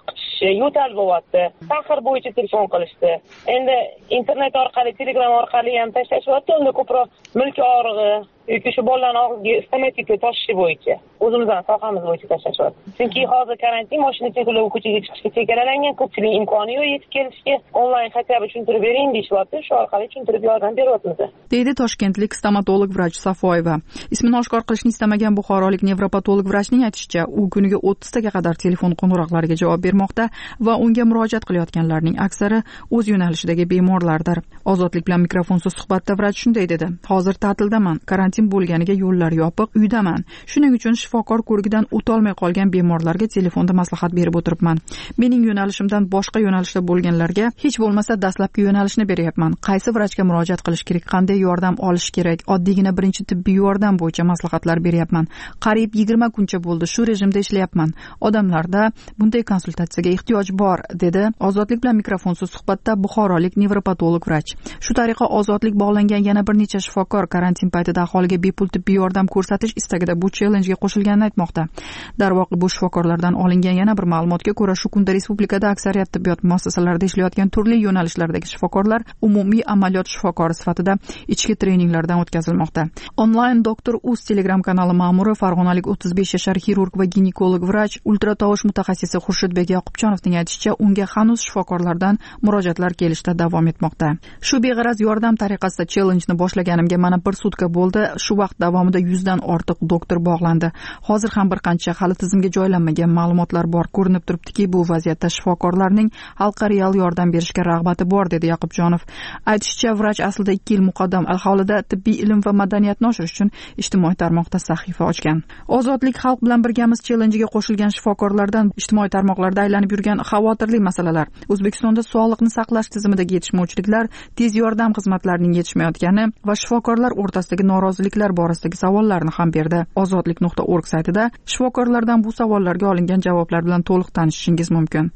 S15: yo'tal bo'lyapti. Tahir bo'yicha telefon qilishdi. Endi internet orqali, Telegram orqali ham tashlashyapti. Unda ko'proq milk og'rig'i yoki shu bolalarni og'rig'iga stomatika tashishi bo'yicha, o'zimizdan sohamiz bo'yicha tashlashyapti. Chunki hozir karantin, mashina cheklov ko'chaga chiqishga chegaralangan, ko'pchilik imkoni yo'q yetib kelishga. Onlayn хотя бы tushuntirib bering deyishyapti. Shu orqali tushuntirib yordam beryapmiz.
S1: Deydi toshkentlik stomatolog vrach Safoyeva. Ismini oshkor qilishni istamagan buxorolik nevropatolog vrachning aytishicha, u kuniga 30 taga qadar telefon qo'ng'iroqlariga javob bermoqda va unga murojaat qilayotganlarning aksari o'z yo'nalishidagi bemorlardir. Ozodlik bilan mikrofonsiz suhbatda vrach shunday dedi: hozir ta'tildaman, karantin bo'lganiga yo'llar yopiq, uydaman. Shuning uchun shifokor ko'rigidan o'tolmay qolgan bemorlarga telefonda maslahat berib o'tiribman. Mening yo'nalishimdan boshqa yo'nalishda bo'lganlarga hech bo'lmasa dastlabki yo'nalishni beryapman. Qaysi vrachga murojaat qilish kerak, qanday yordam olish kerak, oddiygina birinchi tibbiy yordam bo'yicha maslahatlar beryapman. Qariyb 20 kuncha bo'ldi shu rejimda ishlayapman. Odamlarda bunday konsultatsiyaga ehtiyoj bor, dedi Ozodlik bilan mikrofonsiz suhbatda buxorolik nevropatolog vrach. Shu tariqa Ozodlik bog'langan yana bir necha shifokor karantin paytida aholiga bepul tibbiy yordam ko'rsatish istagida bu challenjga qo'shilganini aytmoqda. Darvoqe bu shifokorlardan olingan yana bir ma'lumotga ko'ra, shu kunda respublikada aksariyat tibbiyot muassasalarida ishlayotgan turli yo'nalishlardagi shifokorlar umumiy amaliyot shifokori sifatida ichki treninglardan o'tkazilmoqda. Onlayn Doktor Uz Telegram kanali ma'muri farg'onalik 35 yashar xirurg va ginekolog vrach, ultratovush mutaxassisi Xurshidbek Yoqubjonovning aytishicha, unga hanuz shifokorlardan murojaatlar kelishda davom etmoqda. Shu beg'araz yordam tariqasida challenjni boshlaganimga mana bir sutka bo'ldi. Shu vaqt davomida 100 dan ortiq doktor bog'landi. Hozir ham bir qancha hali tizimga joylanmagan ma'lumotlar bor. Ko'rinib turibdiki, bu vaziyatda shifokorlarning xalqqa real yordam berishga rag'bati bor, dedi Yoqubjonov. Aytishicha, vrach aslida 2 yil muqaddam aholida tibbiy ilm va madaniyatni oshirish uchun ijtimoiy tarmoqda sahifa ochgan. Ozodlik xalq bilan birgamiz challenjiga qo'shilgan shifokorlardan ijtimoiy tarmoqlarda aylanib yurgan xavotirli masalalar. O'zbekistonda sog'liqni saqlash tizimidagi yetishmovchiliklar, tez yordam xizmatlarining yetishmayotgani va shifokorlar o'rtasidagi noroziliklar borasidagi savollarni ham berdi. Ozodlik.org saytida shifokorlardan bu savollarga olingan javoblar bilan to'liq tanishishingiz mumkin.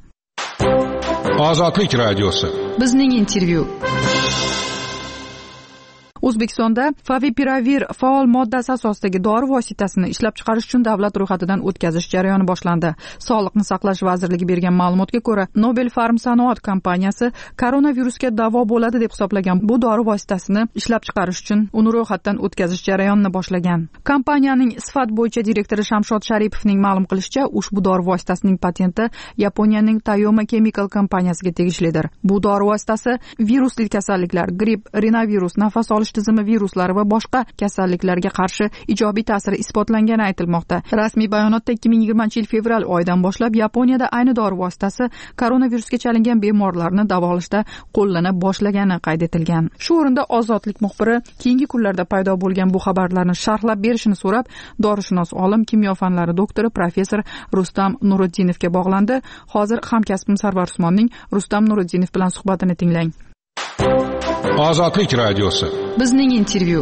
S11: Ozodlik radiosi.
S1: Bizning intervyu. O'zbekistonda Favipiravir faol moddasi asosidagi dori vositasini ishlab chiqarish uchun davlat ro'yxatidan o'tkazish jarayoni boshlandi. Sog'liqni saqlash vazirligi bergan ma'lumotga ko'ra, Nobel Pharm sanoat kompaniyasi koronavirusga davo bo'ladi deb hisoblagan bu dori vositasini ishlab chiqarish uchun uni ro'yxatdan o'tkazish jarayonini boshlagan. Kompaniyaning sifat bo'yicha direktori Shamshod Sharipovning ma'lum qilishicha, ushbu dori vositasining patenti Yaponiyaning Tayoma Chemical kompaniyasiga tegishlidir. Bu dori vositasi virusli kasalliklar, gripp, rinovirus, nafas olish tizimi viruslari va boshqa kasalliklarga qarshi ijobiy ta'siri isbotlangani aytilmoqda. Rasmiy bayonotda 2020 yil fevral oyidan boshlab Yaponiyada ayni dori vositasi koronavirusga chalingan bemorlarni davolashda qo'llana boshlagani qayd etilgan. Shu o'rinda Ozodlik muxbiri keyingi kunlarda paydo bo'lgan bu xabarlarni sharhlab berishini so'rab, dorishunos olim, kimyo fanlari doktori professor Rustam Nuriddinovga bog'landi. Hozir hamkasbim Sarvar Usmonning Rustam Nuriddinov bilan suhbatini tinglang.
S11: Ozodlik radiosi.
S1: Bizning intervyu.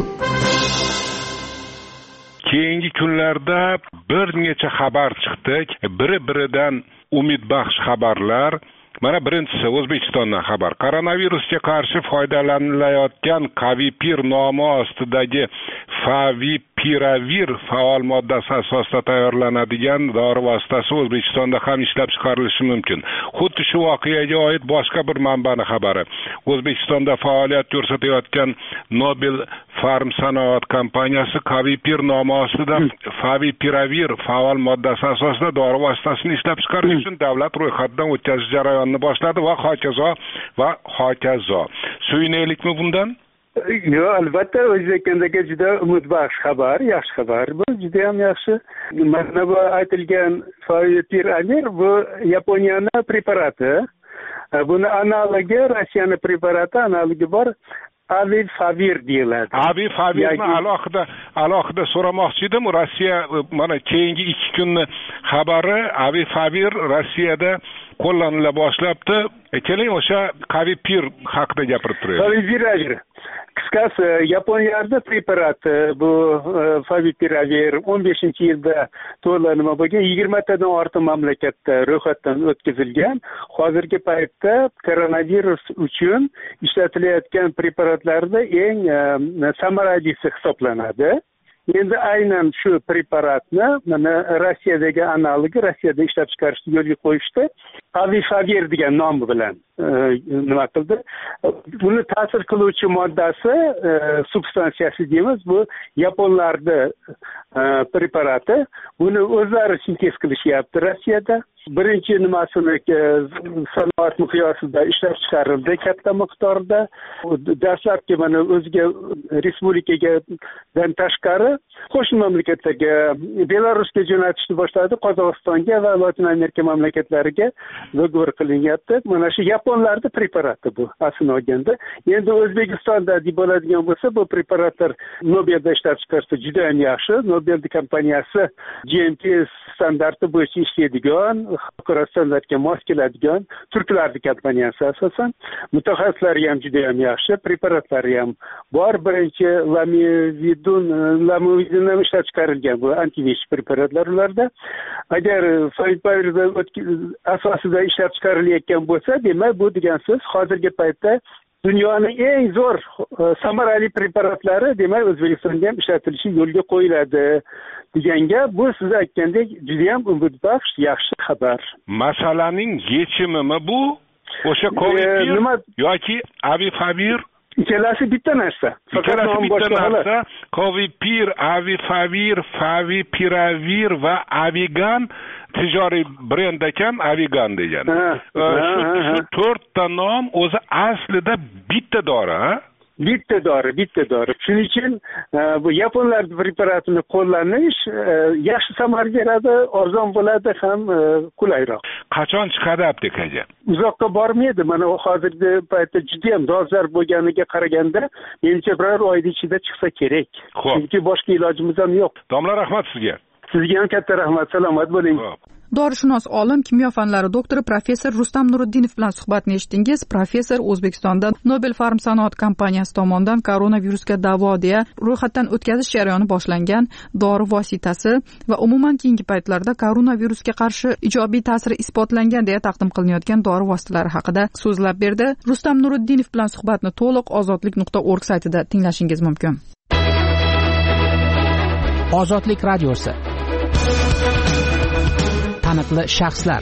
S10: Keyingi kunlarda bir necha xabar chiqdi. Biri-biridan umidbaxsh xabarlar. Mana birinchisi O'zbekistondan xabar. Koronavirusga qarshi foydalanilayotgan Kavipir nomi ostidagi Favipiravir faol moddasi asosida tayyorlanadigan dori vositasi O'zbekistonda ham ishlab chiqarilishi mumkin. Xuddi shu voqeaga oid boshqa bir manbaning xabari. O'zbekistonda faoliyat ko'rsatayotgan Nobel Pharm sanoat kompaniyasi Kavipir nomi ostida Favipiravir faol moddasi asosida dori vositasini ishlab chiqarish uchun davlat ro'yxatidan o'tkazish jarayonini boshladi va hokazo. Suyunaylikmi bundan?
S16: Yo'q, albatta O'zbekistondagi juda umidbaxsh xabar, yaxshi xabar. Bu juda ham yaxshi. Mana bu aytilgan Favipiravir bu Yaponiyaning preparati. Buni analogi Rossiyaning preparati, analogi bor. Avifavir deyiladi.
S10: Avifavirni alohida so'ramoqchi edim. Rossiya mana keyingi 2 kunni xabari Avifavir Rossiyada qo'llanila boshlabdi. Keling o'sha Kavipir haqida gapirib turaylik.
S16: Favipiravir. Qisqasi Yaponiyada preparati bu Favipiravir 15-yilda to'llanma bo'lgan 20 tadan ortiq mamlakatda ro'yxatdan o'tkazilgan. Hozirgi paytda koronavirus uchun ishlatilayotgan preparatlarda eng samaralisi hisoblanadi. endi aynan shu preparatni mana Rossiyadagi analogi Rossiyada ishlab chiqarishni yo'lga qo'yishdi. Avifavir degan nomi bilan nima qildi? Buni ta'sir qiluvchi moddasi, substansiyasi deymiz, bu yaponlarda preparati. Buni o'zlari sintez qilishyapti Rossiyada. Birinchi nimasini sanoat miqyosida ishlab chiqarildi katta miqdorda. Dastlabki mana o'ziga respublikadan tashqari qo'shni mamlakatlarga, Belarusga jo'natishni boshladi, Qozog'istonga va Latin Amerika mamlakatlariga dogovor qilinyapti. Mana shu yaponlarda preparati bu aslini olganda. Endi O'zbekistonda deb bo'ladigan bo'lsa, bu preparatlar Nobelda ishlab chiqarsa juda ham yaxshi. Nobel kompaniyasi GMP standarti bo'yicha ishlaydigan, xalqaro standartga mos keladigan turklarning kompaniyasi asosan. Mutaxassislari ham juda ham yaxshi, preparatlari ham bor. Birinchi lamivudin ishlab chiqarilgan bu antivirus preparatlar ularda. Agar Favipiravir asosida ishlab chiqarilayotgan bo'lsa, demak bu degan so'z hozirgi paytda dunyoning eng zo'r samarali preparatlari demak O'zbekistonda ham ishlatilishi yo'lga qo'yiladi deganga, bu siz aytgandek juda ham umidbaxsh yaxshi xabar.
S10: Masalaning yechimimi bu? O'sha COVID yoki Avifavir?
S16: Ikkalasi bitta narsa.
S10: Ikkalasi bitta narsa. Covipir, Avifavir, Favipiravir va Avigan tijoriy brend ekan, Avigan degani. Shu to'rtta nom o'zi aslida bitta dori,
S16: Bitta dori. Shuning uchun bu yaponlar preparatini qo'llanish yaxshi samara beradi, arzon bo'ladi ham qulayroq.
S10: Qachon chiqadi aptekaga?
S16: Uzoqqa bormaydi. Mana hozirgi paytda juda ham dolzarb bo'lganiga qaraganda, menimcha biror oy ichida chiqsa kerak. Chunki boshqa ilojimiz ham yo'q.
S10: Domla, rahmat sizga.
S16: Sizga ham katta rahmat. Salomat bo'ling.
S1: Dorishunos olim, kimyo fanlari doktori professor Rustam Nuriddinov bilan suhbatni eshitdingiz. Professor O'zbekistonda Nobel Pharm sanoat kompaniyasi tomonidan koronavirusga davo deya ro'yxatdan o'tkazish jarayoni boshlangan dori vositasi va umuman keyingi paytlarda koronavirusga qarshi ijobiy ta'siri isbotlangan deya taqdim qilinayotgan dori vositalari haqida so'zlab berdi. Rustam Nuriddinov bilan suhbatni to'liq ozodlik.org saytida tinglashingiz mumkin.
S17: Ozodlik radiosi. Taniqli shaxslar.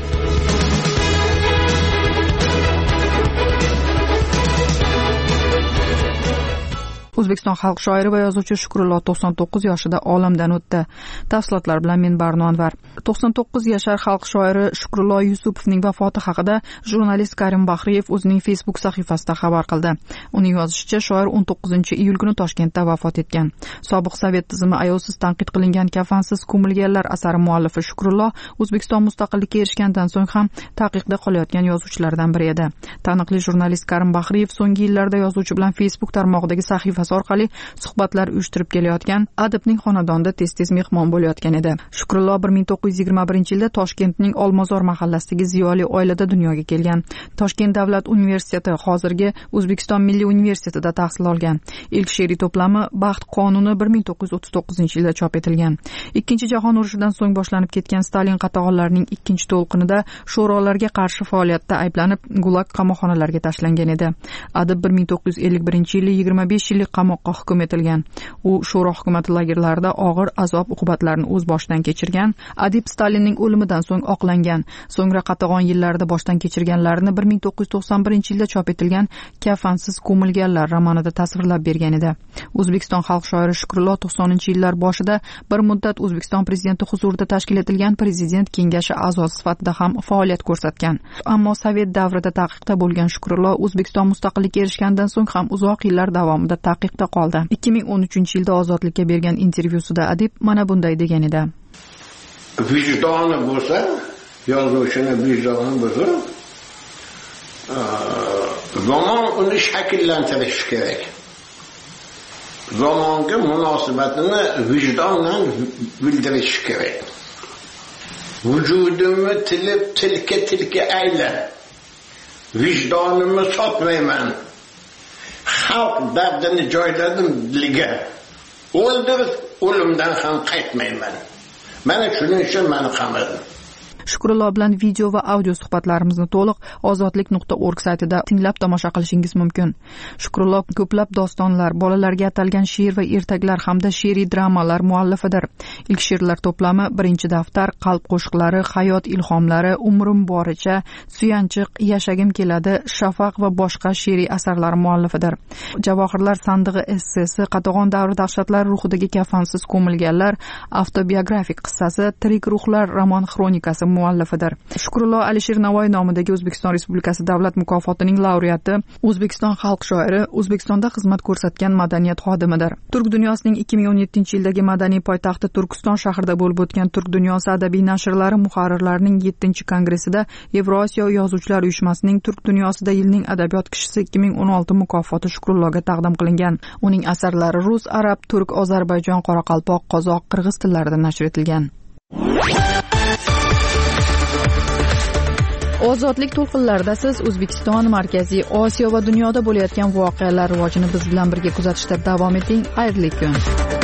S1: O'zbekiston xalq shoiri va yozuvchi Shukrullo 99 yoshida olamdan o'tdi. Tafsilotlar bilan men Barno Anvar. 99 yashar xalq shoiri Shukrullo Yusupovning vafoti haqida jurnalist Karim Bahriyev o'zining Facebook sahifasida xabar qildi. Uning yozishicha, shoir 19-iyul kuni Toshkentda vafot etgan. Sobiq Sovet tizimi ayovsiz tanqid qilingan Kafansiz ko'milganlar asari muallifi Shukrullo O'zbekiston mustaqillikka erishgandan so'ng ham taqiqda qolayotgan yozuvchilardan biri edi. Taniqli jurnalist Karim Bahriyev so'nggi yillarda yozuvchi bilan Facebook tarmog'idagi sahifasi orqali suhbatlar uyushtirib kelayotgan, adibning xonadonida tez-tez mehmon bo'layotgan edi. Shukrullo 1921-yilda Toshkentning Olmazor mahallasidagi ziyoli oilada dunyoga kelgan. Toshkent davlat universiteti, hozirgi O'zbekiston Milliy universitetida tahsil olgan. Ilk she'riy to'plami Baxt qonuni 1939-yilda chop etilgan. Ikkinchi jahon urushidan so'ng boshlanib ketgan Stalin qatag'onlarining ikkinchi to'lqinida sho'rolarga qarshi faoliyatda ayblanib, Gulag qamoqxonalariga tashlangan edi. Adib 1951-yili 25 yillik qamoqqa hukm etilgan. U sho'ro hukumati lagerlarida og'ir azob-uqubatlarni o'z boshidan kechirgan. Adib Stalinning o'limidan so'ng oqlangan. So'ngra qatag'on yillarida boshdan kechirganlarini 1991-yilda chop etilgan Kafansiz ko'milganlar romanida tasvirlab bergan edi. O'zbekiston xalq shoiri Shukrullo 90-yillar boshida bir muddat O'zbekiston prezidenti huzurida tashkil etilgan prezident kengashi a'zosi sifatida ham faoliyat ko'rsatgan. Ammo Sovet davrida taqiqda bo'lgan Shukrullo O'zbekiston mustaqillikka erishgandan so'ng ham uzoq yillar davomida taqiqda qoldi. 2013-yilda Ozodlikka bergan intervyusida adib mana bunday degan edi.
S18: Vijdoni bo'lsa, yozuvchining vijdoni bo'lsa, zamon uni shakllantirishi kerak. Zamonga munosabatini vijdondan bildirish kerak. Vujudimni tilka ayla. Vijdonimni sotmayman. Xalq dardini joyladim diliga. O'ldirib o'limdan ham qaytmayman. Mana shuning uchun meni qamadim.
S1: Shukrullo bilan video va audio suhbatlarimizni to'liq ozodlik.org saytida tinglab tomosha qilishingiz mumkin. Shukrullo ko'plab dostonlar, bolalarga atalgan she'r va ertaklar hamda she'riy dramalar muallifidir. Ilk she'rlar to'plami Birinchi daftar, Qalb qo'shiqlari, Hayot ilhomlari, Umrim boricha, Suyanchiq, Yashagim keladi, Shafaq va boshqa she'riy asarlar muallifidir. Javohirlar sandig'i essesi, Qatag'on davri dahshatlari ruhidagi kafansiz ko'milganlar avtobiografik qissasi, Tirik ruhlar roman xronikasi muallifidir. Shukrullo Alisher Navoiy nomidagi O'zbekiston Respublikasi davlat mukofotining laureati, O'zbekiston xalq shoiri, O'zbekistonda xizmat ko'rsatgan madaniyat xodimidir. Turk dunyosining 2017-yildagi madaniy poytaxti Turkiston shahrida bo'lib o'tgan Turk dunyosi adabiy nashrlari muharrirlarining 7-kongressida Yevrosiyo yozuvchilar uyushmasining Turk dunyosida yilning adabiyot kishisi 2016 mukofoti Shukrulloga taqdim qilingan. Uning asarlari rus, arab, turk, ozarbayjon, qoraqalpoq, qozoq, qirg'iz tillarida nashr etilgan. Ozodlik to'lqinlarida siz O'zbekiston, Markaziy Osiyo va dunyoda bo'layotgan voqealar rivojini biz bilan birga kuzatishda davom eting. Xayrli kun.